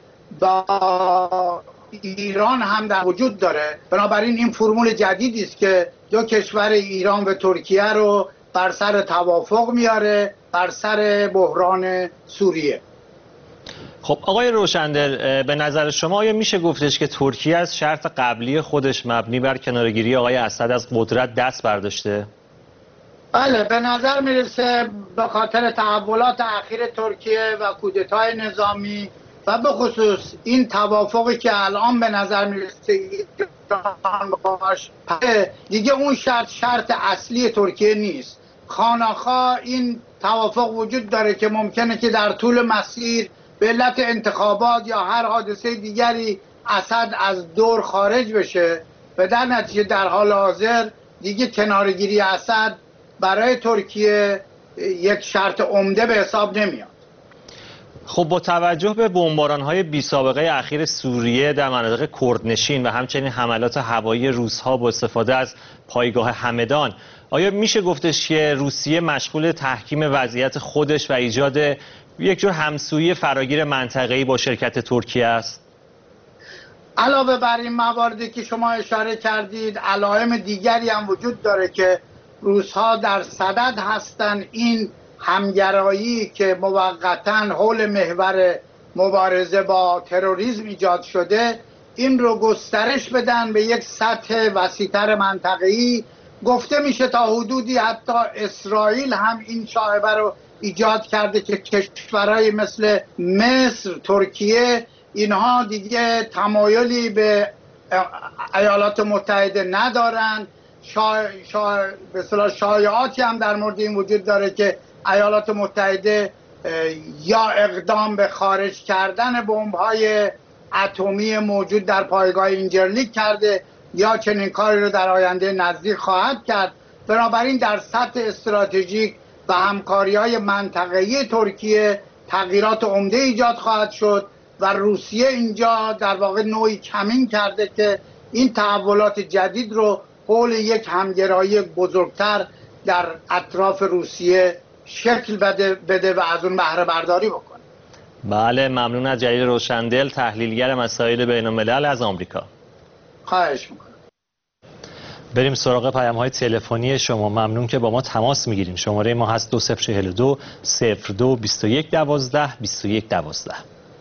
با ایران هم در وجود داره. بنابراین این فرمول جدیدی است که دو کشور ایران و ترکیه رو بر سر توافق میاره بر سر بحران سوریه. خب آقای روشندل، به نظر شما آیا میشه گفتش که ترکیه از شرط قبلی خودش مبنی بر کناره‌گیری آقای اسد از قدرت دست برداشته؟ بله، به نظر میرسه به خاطر تحولات اخیر ترکیه و کودتای نظامی و به خصوص این توافقی که الان به نظر میرسه ایران باش دیگه اون شرط اصلی ترکیه نیست. خاناخا این توافق وجود داره که ممکنه که در طول مسیر به علت انتخابات یا هر حادثه دیگری اسد از دور خارج بشه و در نتیجه در حال حاضر دیگه کنارگیری اسد برای ترکیه یک شرط عمده به حساب نمیاد. خب با توجه به بمباران‌های بی‌سابقه اخیر سوریه در مناطق کردنشین و همچنین حملات هوایی روس‌ها با استفاده از پایگاه همدان، آیا میشه گفتش که روسیه مشغول تحکیم وضعیت خودش و ایجاد یک جور همسویی فراگیر منطقه‌ای با شرکت ترکیه است؟ علاوه بر این مواردی که شما اشاره کردید، علائم دیگری هم وجود داره که روس‌ها در صدد هستند این همگرایی که موقتاً حول محور مبارزه با تروریسم ایجاد شده این رو گسترش بدن به یک سطح وسیع‌تر منطقه‌ای. گفته میشه تا حدودی حتی اسرائیل هم این شایبه رو ایجاد کرده که کشورهای مثل مصر، ترکیه اینها دیگه تمایلی به ایالات متحده ندارن. شایعاتی هم در مورد این وجود داره که ایالات متحده یا اقدام به خارج کردن بمب‌های اتمی موجود در پایگاه اینجرلیک کرده یا چنین کاری رو در آینده نزدیک خواهد کرد. بنابراین در سطح استراتژیک و همکاری‌های منطقه‌ای ترکیه تغییرات عمده ایجاد خواهد شد و روسیه اینجا در واقع نوعی کمین کرده که این تحولات جدید رو حول یک همگرایی بزرگتر در اطراف روسیه شکل بده و از اون بهره برداری بکنه. بله، ممنون از جلیل روشندل، تحلیلگر مسائل بین‌الملل از آمریکا. خواهش میکنم. بریم سراغ پیام‌های تلفنی شما. ممنون که با ما تماس میگیرین. شماره ما هست 2042 02 21 12 21 12.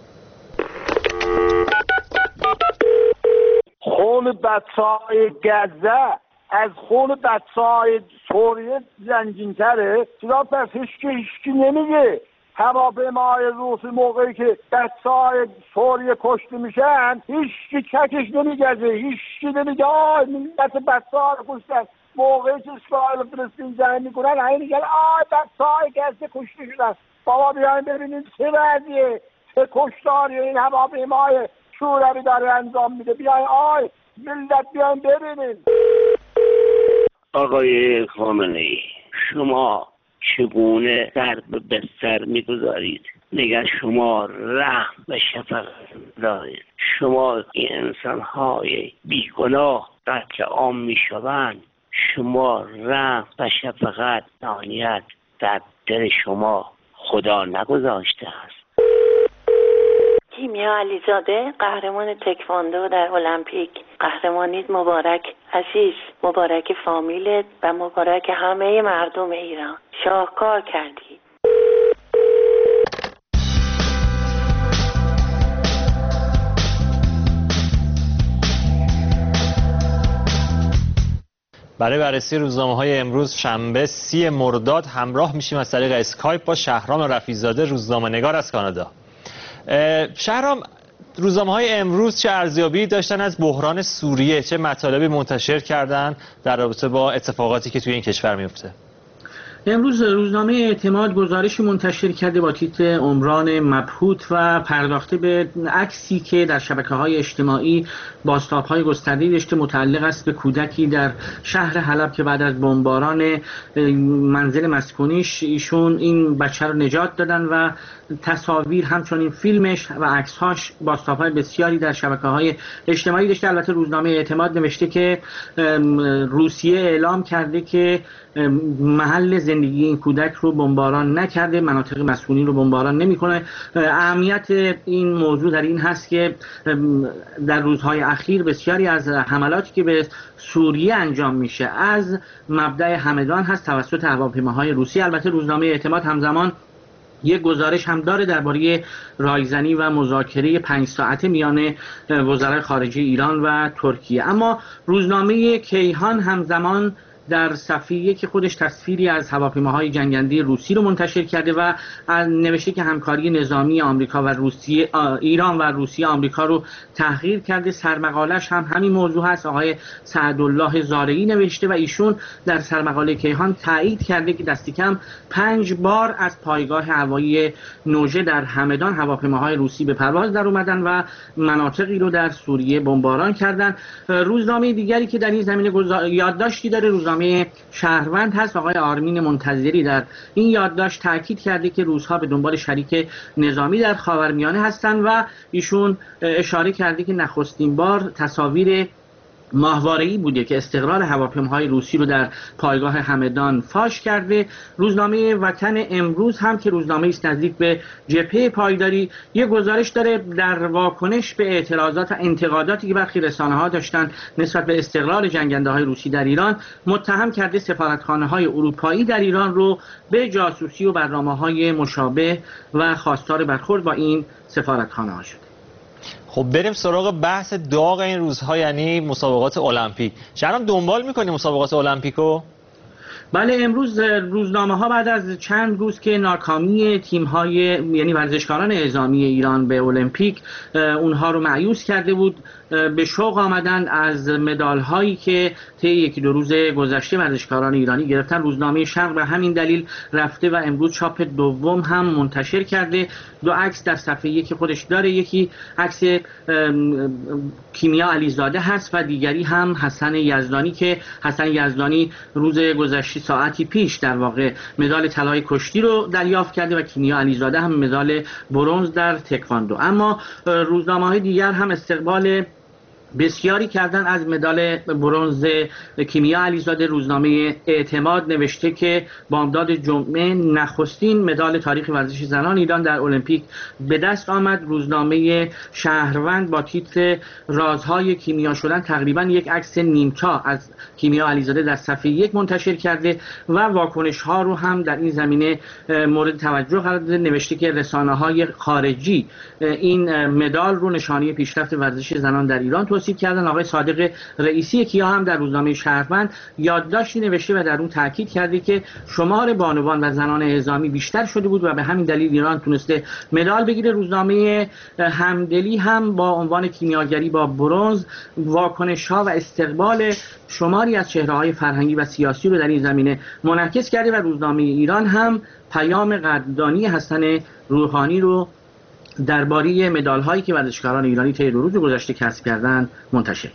خون بچه‌های غزه از خون بچه‌های سوریه زنجین‌تره. چرا پس هیچکی نمیگه؟ هواپیماهای روسی موقعی که بچه‌های سوریه کشته میشن هیچکی چکش نمیگزه، هیچکی نمیگه آی ملت بچه‌ها رو کشتن. موقعی که اسرائیل و فلسطین جنگ میکنن همه میگن آی بچه‌های غزه کشته شدن. بابا بیاین ببینید چه وضعیه، چه کشتاری این هواپیمای شوروی داره انجام میده. بیاین آی ملت بیاین ببینید. آقای خامنه‌ای، شما چگونه ضرب به سر میگذارید. نگر شما رحم و شفقت دارید. شما این انسان‌های بیگناه قتل عام میشوند، شما رحم و شفقت دانیت در دل شما خدا نگذاشته است. کیمیا علیزاده، قهرمان تکواندو در المپیک. قهرمانیت مبارک عزیز، مبارک فامیلت و مبارک همه مردم ایران. شاهکار کردی. برای بررسی روزنامه‌های امروز شنبه 30 مرداد همراه میشیم از طریق اسکایپ با شهرام رفیع‌زاده، روزنامه‌نگار از کانادا. شهرام، روزنامه‌های امروز چه ارزیابی داشتن از بحران سوریه؟ چه مطالبی منتشر کردن در رابطه با اتفاقاتی که توی این کشور میفته؟ امروز روزنامه اعتماد گزارشی منتشر کرده با تیتر عمران مبهوت و پرداخته به عکسی که در شبکه‌های اجتماعی بازتاب‌های گسترده داشته، متعلق است به کودکی در شهر حلب که بعد از بمباران منزل مسکونیش ایشون این بچه رو نجات دادن و تصاویر همچنین فیلمش و عکس‌هاش بازتاب‌های بسیاری در شبکه‌های اجتماعی داشته. البته روزنامه اعتماد نوشته که روسیه اعلام کرده که محل زندگی این کودک رو بمباران نکرده، مناطق مسکونی رو بمباران نمی‌کنه. اهمیت این موضوع در این هست که در روزهای اخیر بسیاری از حملاتی که به سوریه انجام میشه از مبدأ همدان هست توسط هواپیماهای روسی. البته روزنامه اعتماد همزمان یک گزارش هم داره درباره رایزنی و مذاکره 5 ساعته میان وزرای خارجه ایران و ترکیه. اما روزنامه کیهان همزمان در صفحه که خودش تصویری از هواپیماهای جنگنده روسی رو منتشر کرده و نوشته که همکاری نظامی آمریکا و روسیه، ایران و روسیه آمریکا رو تحقیر کرده. سرمقالش هم همین موضوع هست. آقای سعدالله زارعی نوشته و ایشون در سرمقاله کیهان تایید کرده که دست کم 5 بار از پایگاه هوایی نوژه در همدان هواپیماهای روسی به پرواز در اومدن و مناطقی رو در سوریه بمباران کردن. روزنامه دیگری که در این زمینه یادداشتی داره روزنامه شهروند هست. آقای آرمین منتظری در این یادداشت تاکید کرده که روس‌ها به دنبال شریک نظامی در خاورمیانه هستند و ایشون اشاره کرده که نخستین بار تصاویر ماهواره‌ای بوده که استقرار هواپیماهای روسی رو در پایگاه همدان فاش کرده. روزنامه وطن امروز هم که روزنامه است نزدیک به جبهه پایداری یک گزارش داره در واکنش به اعتراضات و انتقاداتی که برخی رسانه‌ها داشتن نسبت به استقرار جنگنده‌های روسی در ایران، متهم کرده سفارتخانه‌های اروپایی در ایران رو به جاسوسی و برنامه‌های مشابه و خواستار برخورد با این سفارتخانه‌ها شده. خب بریم سراغ بحث داغ این روزها، یعنی مسابقات المپیک. شهرام دنبال می‌کنی مسابقات المپیکو؟ بله، امروز روزنامه ها بعد از چند روز که ناکامی تیم های یعنی ورزشکاران اعزامی ایران به المپیک اونها رو مایوس کرده بود، به شوق آمدن از مدال هایی که طی 1-2 روز گذشته ورزشکاران ایرانی گرفتن. روزنامه شرق به همین دلیل رفته و امروز چاپ دوم هم منتشر کرده. 2 عکس در صفحه 1 خودش داره، یکی عکس کیمیا علیزاده هست و دیگری هم حسن یزدانی که حسن یزدانی روز گذشته ساعتی پیش در واقع مدال طلای کشتی رو دریافت کرده و کیمیا علیزاده هم مدال برنز در تکواندو. اما روزنامه‌های دیگر هم استقبال بسیاری کردن از مدال برنز کیمیا علیزاده. روزنامه اعتماد نوشته که بامداد جمعه نخستین مدال تاریخ ورزش زنان ایران در المپیک به دست آمد. روزنامه شهروند با تیتر رازهای کیمیا شدن تقریبا یک عکس نیمتا از کیمیا علیزاده در صفحه 1 منتشر کرده و واکنش ها رو هم در این زمینه مورد توجه قرار داده. نوشته که رسانه‌های خارجی این مدال رو نشانه پیشرفت ورزش زنان در ایران توصیف کردن. آقای صادق رئیسی کیا هم در روزنامه شهروند یادداشتی نوشته و در اون تاکید کرده که شمار بانوان و زنان اعزامی بیشتر شده بود و به همین دلیل ایران تونسته مدال بگیره. روزنامه همدلی هم با عنوان کیمیاگری با برنز واکنش‌ها و استقبال شماری از چهره‌های فرهنگی و سیاسی رو در این زمینه منعکس کرده و روزنامه ایران هم پیام قدردانی حسن روحانی رو درباره مدال‌هایی که ورزشکاران ایرانی طی 2 روز گذشته کسب کردند منتشر کرد.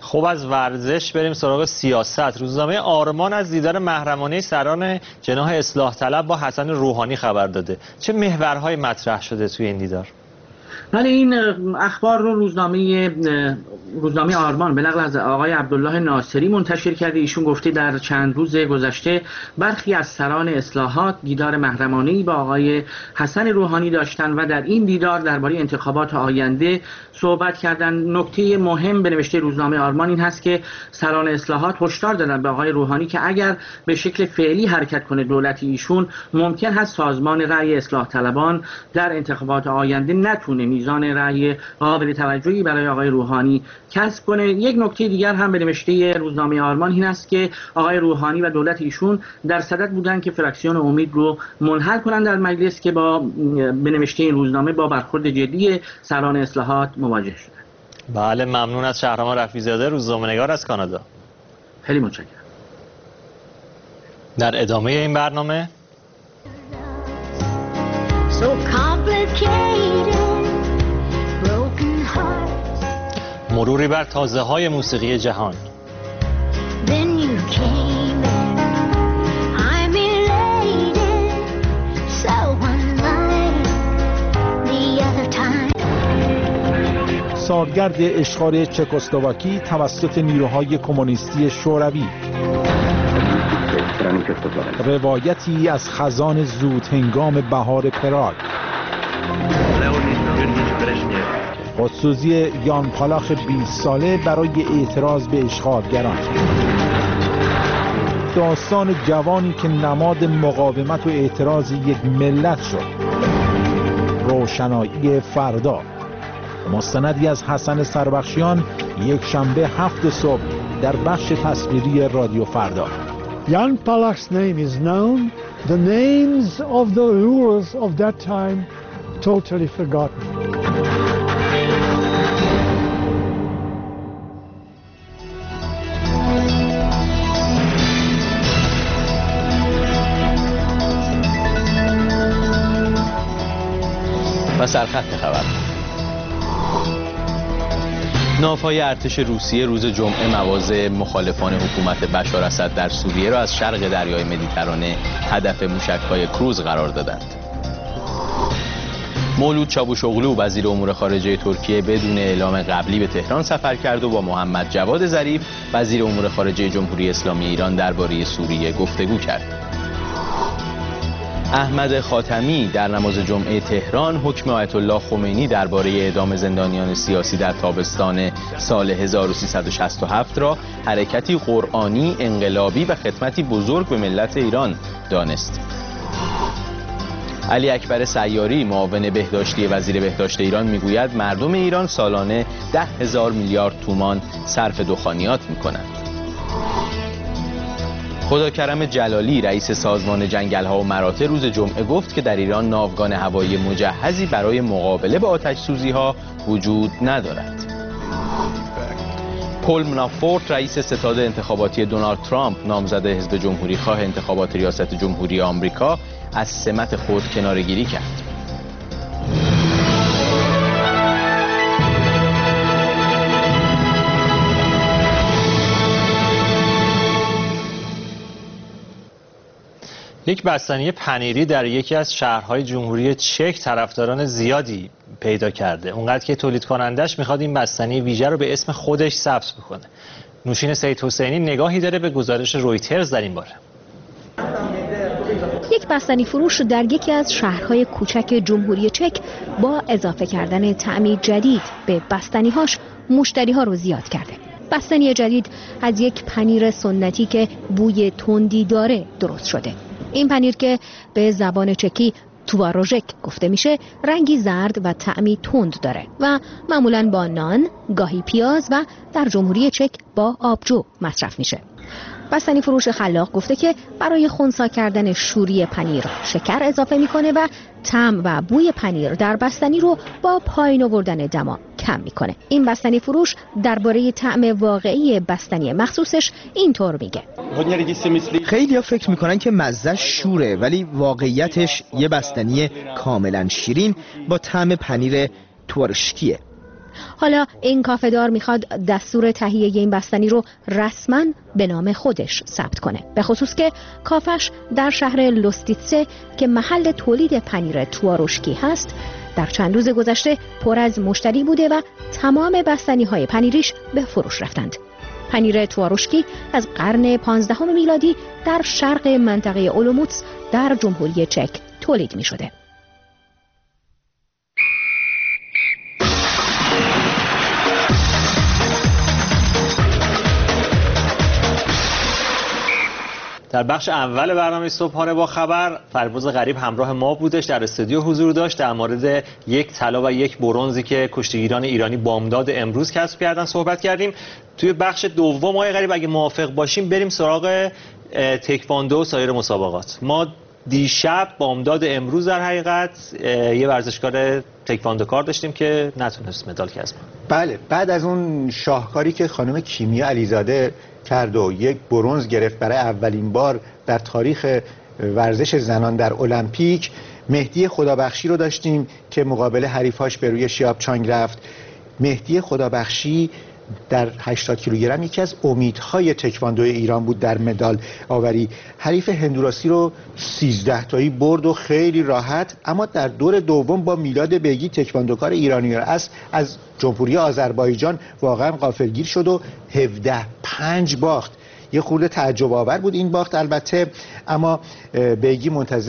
خب از ورزش بریم سراغ سیاست. روزنامه آرمان از دیدار محرمانه سران جناح اصلاح طلب با حسن روحانی خبر داده. چه محورهای مطرح شده توی این دیدار؟ ولی این اخبار رو روزنامه آرمان به نقل از آقای عبدالله ناصری منتشر کرده. ایشون گفته در چند روز گذشته برخی از سران اصلاحات دیدار محرمانه‌ای با آقای حسن روحانی داشتند و در این دیدار درباره انتخابات آینده صحبت کردند. نکته مهم به نوشته روزنامه آرمان این هست که سران اصلاحات هشدار دادند به آقای روحانی که اگر به شکل فعلی حرکت کنه دولت ایشون، ممکن هست سازمان رأی اصلاح طلبان در انتخابات آینده نتونه میزان رأی قابل توجهی برای آقای روحانی کسب کنه. یک نکته دیگر هم به نوشته روزنامه آرمان این است که آقای روحانی و دولت ایشون در صدد بودند که فراکسیون امید رو منحل کنند در مجلس که به نوشته این روزنامه با برخورد جدی سران اصلاحات مواجه شدند. بله، ممنون از شهرام رفیع‌زاده، روزنامه‌نگار از کانادا. خیلی متشکرم. در ادامه این برنامه مروری بر تازه‌های موسیقی جهان. سالگرد اشغال چکسلواکی توسط نیروهای کمونیستی شوروی. روایتی از خزان زود هنگام بهار پراگ. خودسوزی یان پالاخ 20 ساله برای اعتراض به اشغالگران. داستان جوانی که نماد مقاومت و اعتراض یک ملت شد. روشنایی فردا. مستندی از حسن سربخشیان، یک شنبه 7 صبح در بخش تصویری رادیو فردا. Jan Palach's name is known. The names of the rulers of that time totally forgotten. و سرخط خبر. ناوهای ارتش روسیه روز جمعه مواضع مخالفان حکومت بشار اسد در سوریه را از شرق دریای مدیترانه هدف موشک‌های کروز قرار دادند. مولود چاوشوغلو وزیر امور خارجه ترکیه بدون اعلام قبلی به تهران سفر کرد و با محمد جواد ظریف وزیر امور خارجه جمهوری اسلامی ایران درباره سوریه گفتگو کرد. احمد خاتمی در نماز جمعه تهران حکم آیت الله خمینی درباره اعدام زندانیان سیاسی در تابستان سال 1367 را حرکتی قرآنی، انقلابی و خدمتی بزرگ به ملت ایران دانست. علی اکبر سیاری معاون بهداشتی وزیر بهداشت ایران میگوید مردم ایران سالانه 10,000 میلیارد تومان صرف دخانیات میکنند. خداکرم جلالی رئیس سازمان جنگل‌ها و مراتع روز جمعه گفت که در ایران ناوگان هوایی مجهزی برای مقابله با آتش‌سوزی‌ها وجود ندارد. پل منافورت رئیس ستاد انتخاباتی دونالد ترامپ نامزد حزب جمهوری خواه انتخابات ریاست جمهوری آمریکا از سمت خود کناره‌گیری کرد. یک بستنی پنیری در یکی از شهرهای جمهوری چک طرفداران زیادی پیدا کرده. اونقدر که تولید کنندش میخواد این بستنی ویژه رو به اسم خودش ثبت بکنه. نوشین سید حسینی نگاهی داره به گزارش رویترز در این باره. یک بستنی فروش در یکی از شهرهای کوچک جمهوری چک با اضافه کردن طعمی جدید به بستنی‌هاش مشتری‌ها رو زیاد کرده. بستنی جدید از یک پنیر سنتی که بوی تندی داره درست شده. این پنیر که به زبان چکی تواروژک گفته میشه، رنگی زرد و طعمی تند داره و معمولاً با نان، گاهی پیاز و در جمهوری چک با آبجو مصرف میشه. بستنی فروش خلاق گفته که برای خنثی کردن شوری پنیر شکر اضافه میکنه و طعم و بوی پنیر در بستنی رو با پایین آوردن دما کم میکنه. این بستنی فروش درباره طعم واقعی بستنی مخصوصش اینطور میگه: خیلی‌ها فکر میکنن که مزه‌ش شوره، ولی واقعیتش یه بستنی کاملا شیرین با طعم پنیر توارشکیه. حالا این کافه‌دار میخواد دستور تهیه این بستنی رو رسما به نام خودش ثبت کنه، به خصوص که کافش در شهر لوستیتسه که محل تولید پنیر تواروشکی هست در چند روز گذشته پر از مشتری بوده و تمام بستنی‌های پنیریش به فروش رفتند. پنیر تواروشکی از قرن 15 میلادی در شرق منطقه اولوموتس در جمهوری چک تولید می شده. در بخش اول برنامه صبحانه با خبر فرباز غریب همراه ما بودش، در استودیو حضور داشت. در مورد یک طلا و یک برنزی که کشتیگیران ایرانی بامداد امروز کسب کردن صحبت کردیم. توی بخش دوم آقای غریب اگه موافق باشیم بریم سراغ تکواندو و سایر مسابقات. ما دیشب بامداد امروز در حقیقت یه ورزشکار تکواندوکار داشتیم که نتونست مدال کسب کنه. بله، بعد از اون شاهکاری که خانم کیمیا علیزاده کرد و یک برنز گرفت برای اولین بار در تاریخ ورزش زنان در المپیک، مهدی خدابخشی رو داشتیم که مقابل حریفاش به روی شیابچانگ رفت. مهدی خدابخشی در 80 کیلوگرم یکی از امیدهای تکواندو ایران بود در مدال آوری. حریف هندوراسی رو 13 تایی برد و خیلی راحت، اما در دور دوم با میلاد بیگی تکواندوکار ایرانی است از جمهوری آذربایجان واقعا غافلگیر شد و 17-5 باخت. یه خورده تعجب آور بود این باخت البته، اما بیگی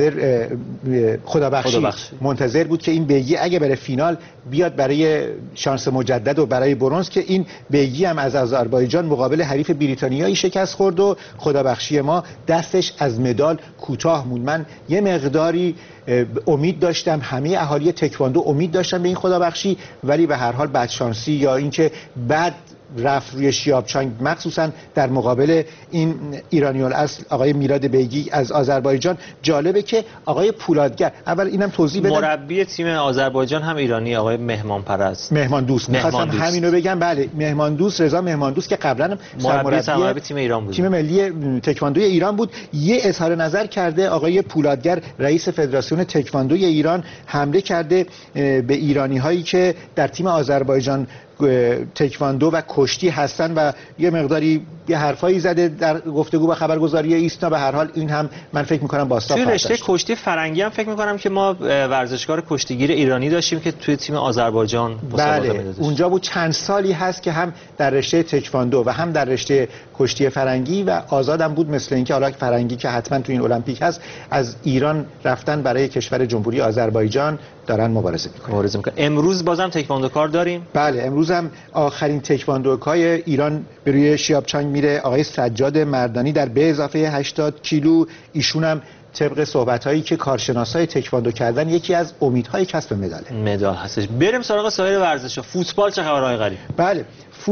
خدابخشی منتظر بود که این بیگی اگه بره فینال بیاد برای شانس مجدد و برای برنز، که این بیگی هم از آذربایجان مقابل حریف بریتانیایی شکست خورد و خدابخشی ما دستش از مدال کوتاه موند. من یه مقداری امید داشتم، همه اهالی تکواندو امید داشتن به این خدابخشی، ولی به هر حال بدشانسی یا اینکه بعد رفت روی شیابچانگ، مخصوصا در مقابل این ایرانی الاصل آقای میلاد بیگی از آذربایجان. جالبه که آقای پولادگر، اول اینم توضیح بدم، مربی تیم آذربایجان هم ایرانی آقای مهمان پرست، مهمان دوست، می‌خواستم همینو بگم. بله، مهمان دوست، رضا مهمان دوست که قبلا مربی تیم ایران بود، تیم ملی تکواندوی ایران بود. یه اظهار نظر کرده آقای پولادگر رئیس فدراسیون تکواندوی ایران، حمله کرده به ایرانی هایی که در تیم آذربایجان تکواندو و کشتی هستن و یه مقداری یه حرفایی زده در گفتگو با خبرگزاری ایسنا. به هر حال این هم من فکر می‌کنم باستا توی رشته کشتی فرنگی هم فکر می‌کنم که ما ورزشکار کشتیگیر ایرانی داشتیم که توی تیم آذربایجان بله اونجا بود. چند سالی هست که هم در رشته تکواندو و هم در رشته کشتی فرنگی و آزادم بود، مثل اینکه حالا فرنگی که حتما توی این المپیک هست از ایران رفتن برای کشور جمهوری آذربایجان دارن مبارزه می‌کنن. امروز بازم تکواندوکار داریم؟ بله، امروز هم آخرین تکواندوکای ایران به روی شیابچانگ میره، آقای سجاد مردانی در به اضافه 80 کیلو. ایشون هم طبق صحبت‌هایی که کارشناسای تکواندو کردن یکی از امیدهای کسب مدال هستش. بریم سراغ سایر ورزش‌ها. فوتبال چه خبرهای غریب؟ بله،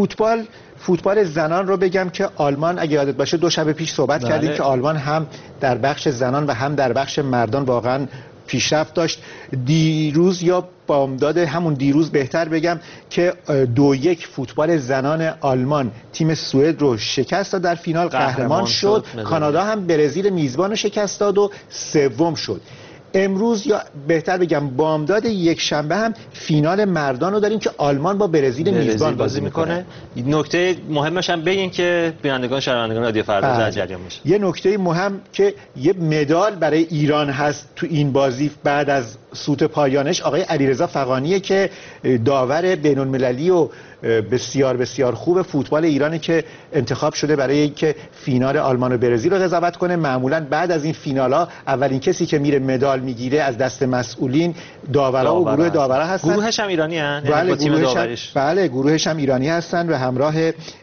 فوتبال زنان رو بگم که آلمان، اگه یادت باشه 2 شب پیش صحبت کردیم که آلمان هم در بخش زنان و هم در بخش مردان واقعا پیشرفت داشت. دیروز یا بامداد همون دیروز بهتر بگم که 2-1 فوتبال زنان آلمان تیم سوئد رو شکست داد، در فینال قهرمان شد. کانادا هم برزیل میزبان رو شکست داد و سوم شد. امروز یا بهتر بگم بامداد یک شنبه هم فینال مردان رو داریم که آلمان با برزیل میزبان بازی میکنه. نکته مهمش هم بگین که بینندگان شنوندگان رادیو فردا در جریان میشه. یه نکته مهم که یه مدال برای ایران هست تو این بازی بعد از سوت پایانش آقای علیرضا فغانیه که داور بین‌المللی و بسیار بسیار خوب فوتبال ایرانه که انتخاب شده برای اینکه فینال آلمان و برزیل رو قضاوت کنه. معمولا بعد از این فینال‌ها اولین کسی که میره مدال میگیره از دست مسئولین داورا و گروه داورا هستن. گروهش هم ایرانی هستن. بله، تیم داوریش. بله، گروهش هم ایرانی هستن و همراه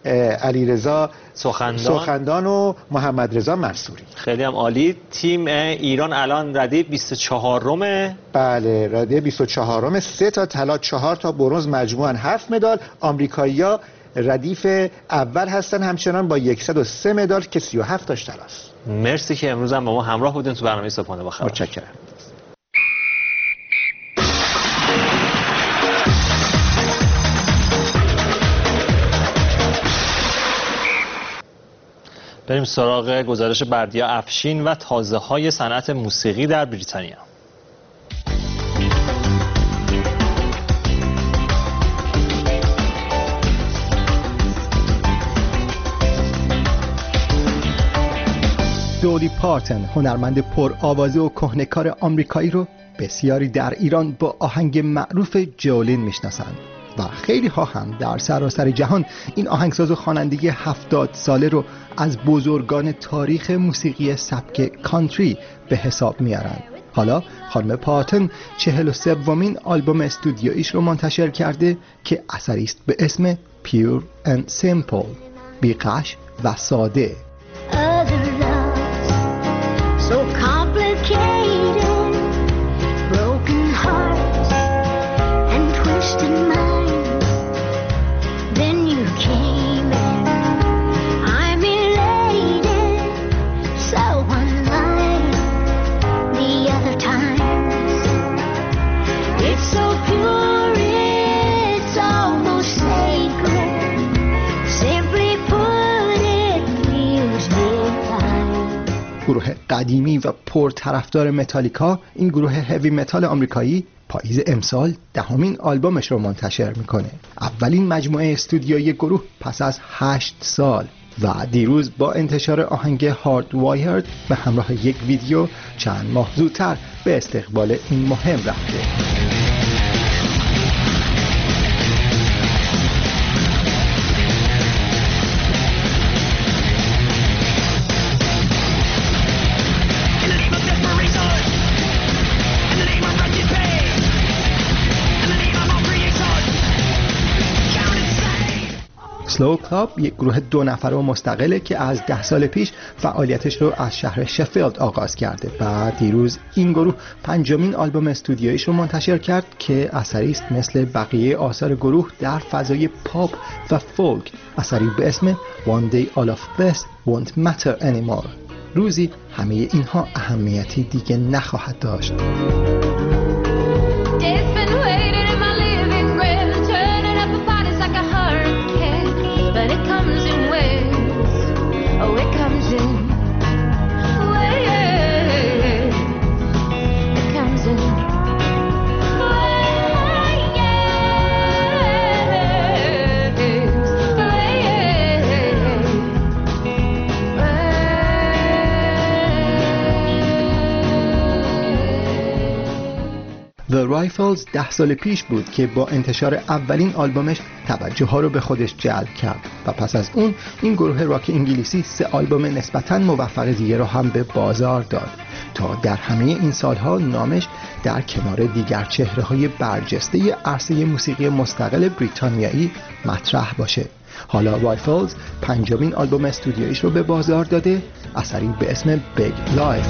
علیرضا سخندان و محمد رضا منصوری. خیلی هم عالی. تیم ایران الان ردیف 24م. بله، ردیف 24م، 3 تا طلا 4 تا برنز، مجموعاً 7 مدال. آمریکایی‌ها ردیف اول هستن همچنان با 103 مدال که 37 تاش طلاست. مرسی که امروز هم با ما همراه بودین تو برنامه صبحانه با خبر. متشکرم. بریم سراغ گزارش بردیا افشین و تازه‌های صنعت موسیقی در بریتانیا. دولی پارتن، هنرمند پرآوازه و کهنه‌کار آمریکایی رو بسیاری در ایران با آهنگ معروف جولین میشناسند و خیلی ها هم در سراسر جهان این آهنگساز و خواننده 70 ساله رو از بزرگان تاریخ موسیقی سبک کانتری به حساب میارن. حالا خانم پارتن 43مین آلبوم استودیویش رو منتشر کرده که اثری است به اسم Pure and Simple، بی‌غش و ساده. گروه قدیمی و پرطرفدار متالیکا، این گروه هوی متال آمریکایی پاییز امسال 10مین آلبومش رو منتشر میکنه. اولین مجموعه استودیویی گروه پس از 8 سال و دیروز با انتشار آهنگ هارد وایرد به همراه یک ویدیو چند ماه زودتر به استقبال این مهم رفته. سلو کلاب یک گروه 2 نفره و مستقله که از 10 سال پیش فعالیتش رو از شهر شفیلد آغاز کرده و دیروز این گروه 5مین آلبوم استودیویش رو منتشر کرد که اثری است مثل بقیه آثار گروه در فضای پاپ و فولک، اثری به اسم One Day All of This Won't Matter Anymore. روزی همه اینها اهمیتی دیگه نخواهد داشت. The Rifles 10 سال پیش بود که با انتشار اولین آلبومش توجه ها رو به خودش جلب کرد و پس از اون این گروه راک انگلیسی 3 آلبوم نسبتاً موفق دیگه رو هم به بازار داد تا در همه این سالها نامش در کنار دیگر چهره‌های برجسته عرصه موسیقی مستقل بریتانیایی مطرح باشه. حالا رایفلز 5مین آلبوم استودیویش رو به بازار داده، اثری به اسم Big Life.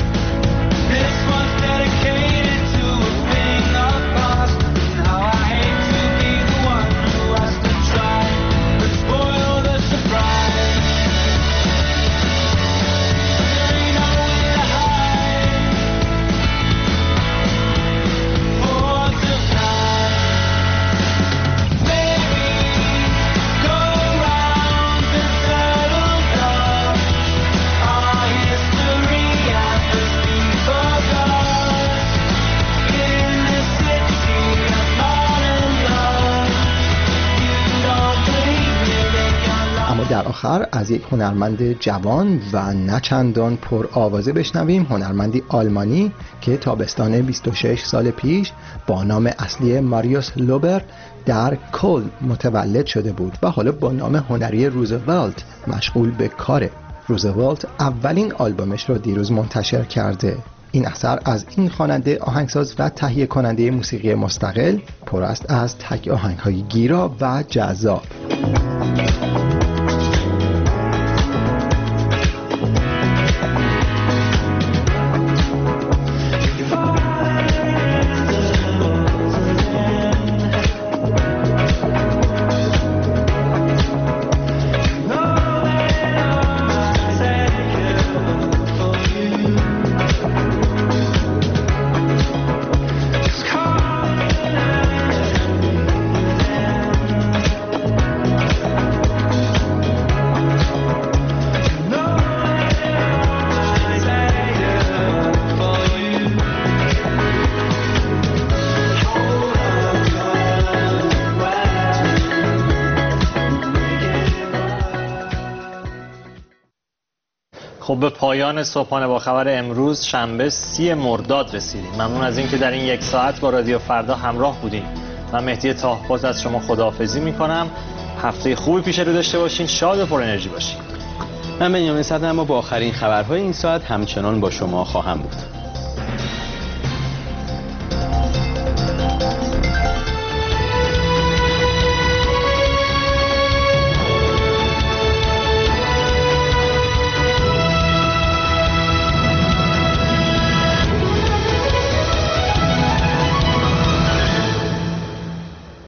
در آخر از یک هنرمند جوان و نه چندان پر آوازه بشنویم، هنرمندی آلمانی که تابستان 26 سال پیش با نام اصلی ماریوس لوبر در کل متولد شده بود و حالا با نام هنری روزولت مشغول به کاره. روزولت اولین آلبومش رو دیروز منتشر کرده. این اثر از این خواننده، آهنگساز و تهیه کننده موسیقی مستقل پر است از تک آهنگ‌های گیرا و جذاب. خب به پایان صبحانه با خبر امروز شنبه 30 مرداد رسیدیم. ممنون از اینکه در این یک ساعت با رادیو فردا همراه بودیم. من مهدی طاهباز از شما خداحافظی میکنم. هفته خوبی پیش رو داشته باشین، شاد و پر انرژی باشین. من بنیامین صدر، اما با آخرین خبرهای این ساعت همچنان با شما خواهم بود.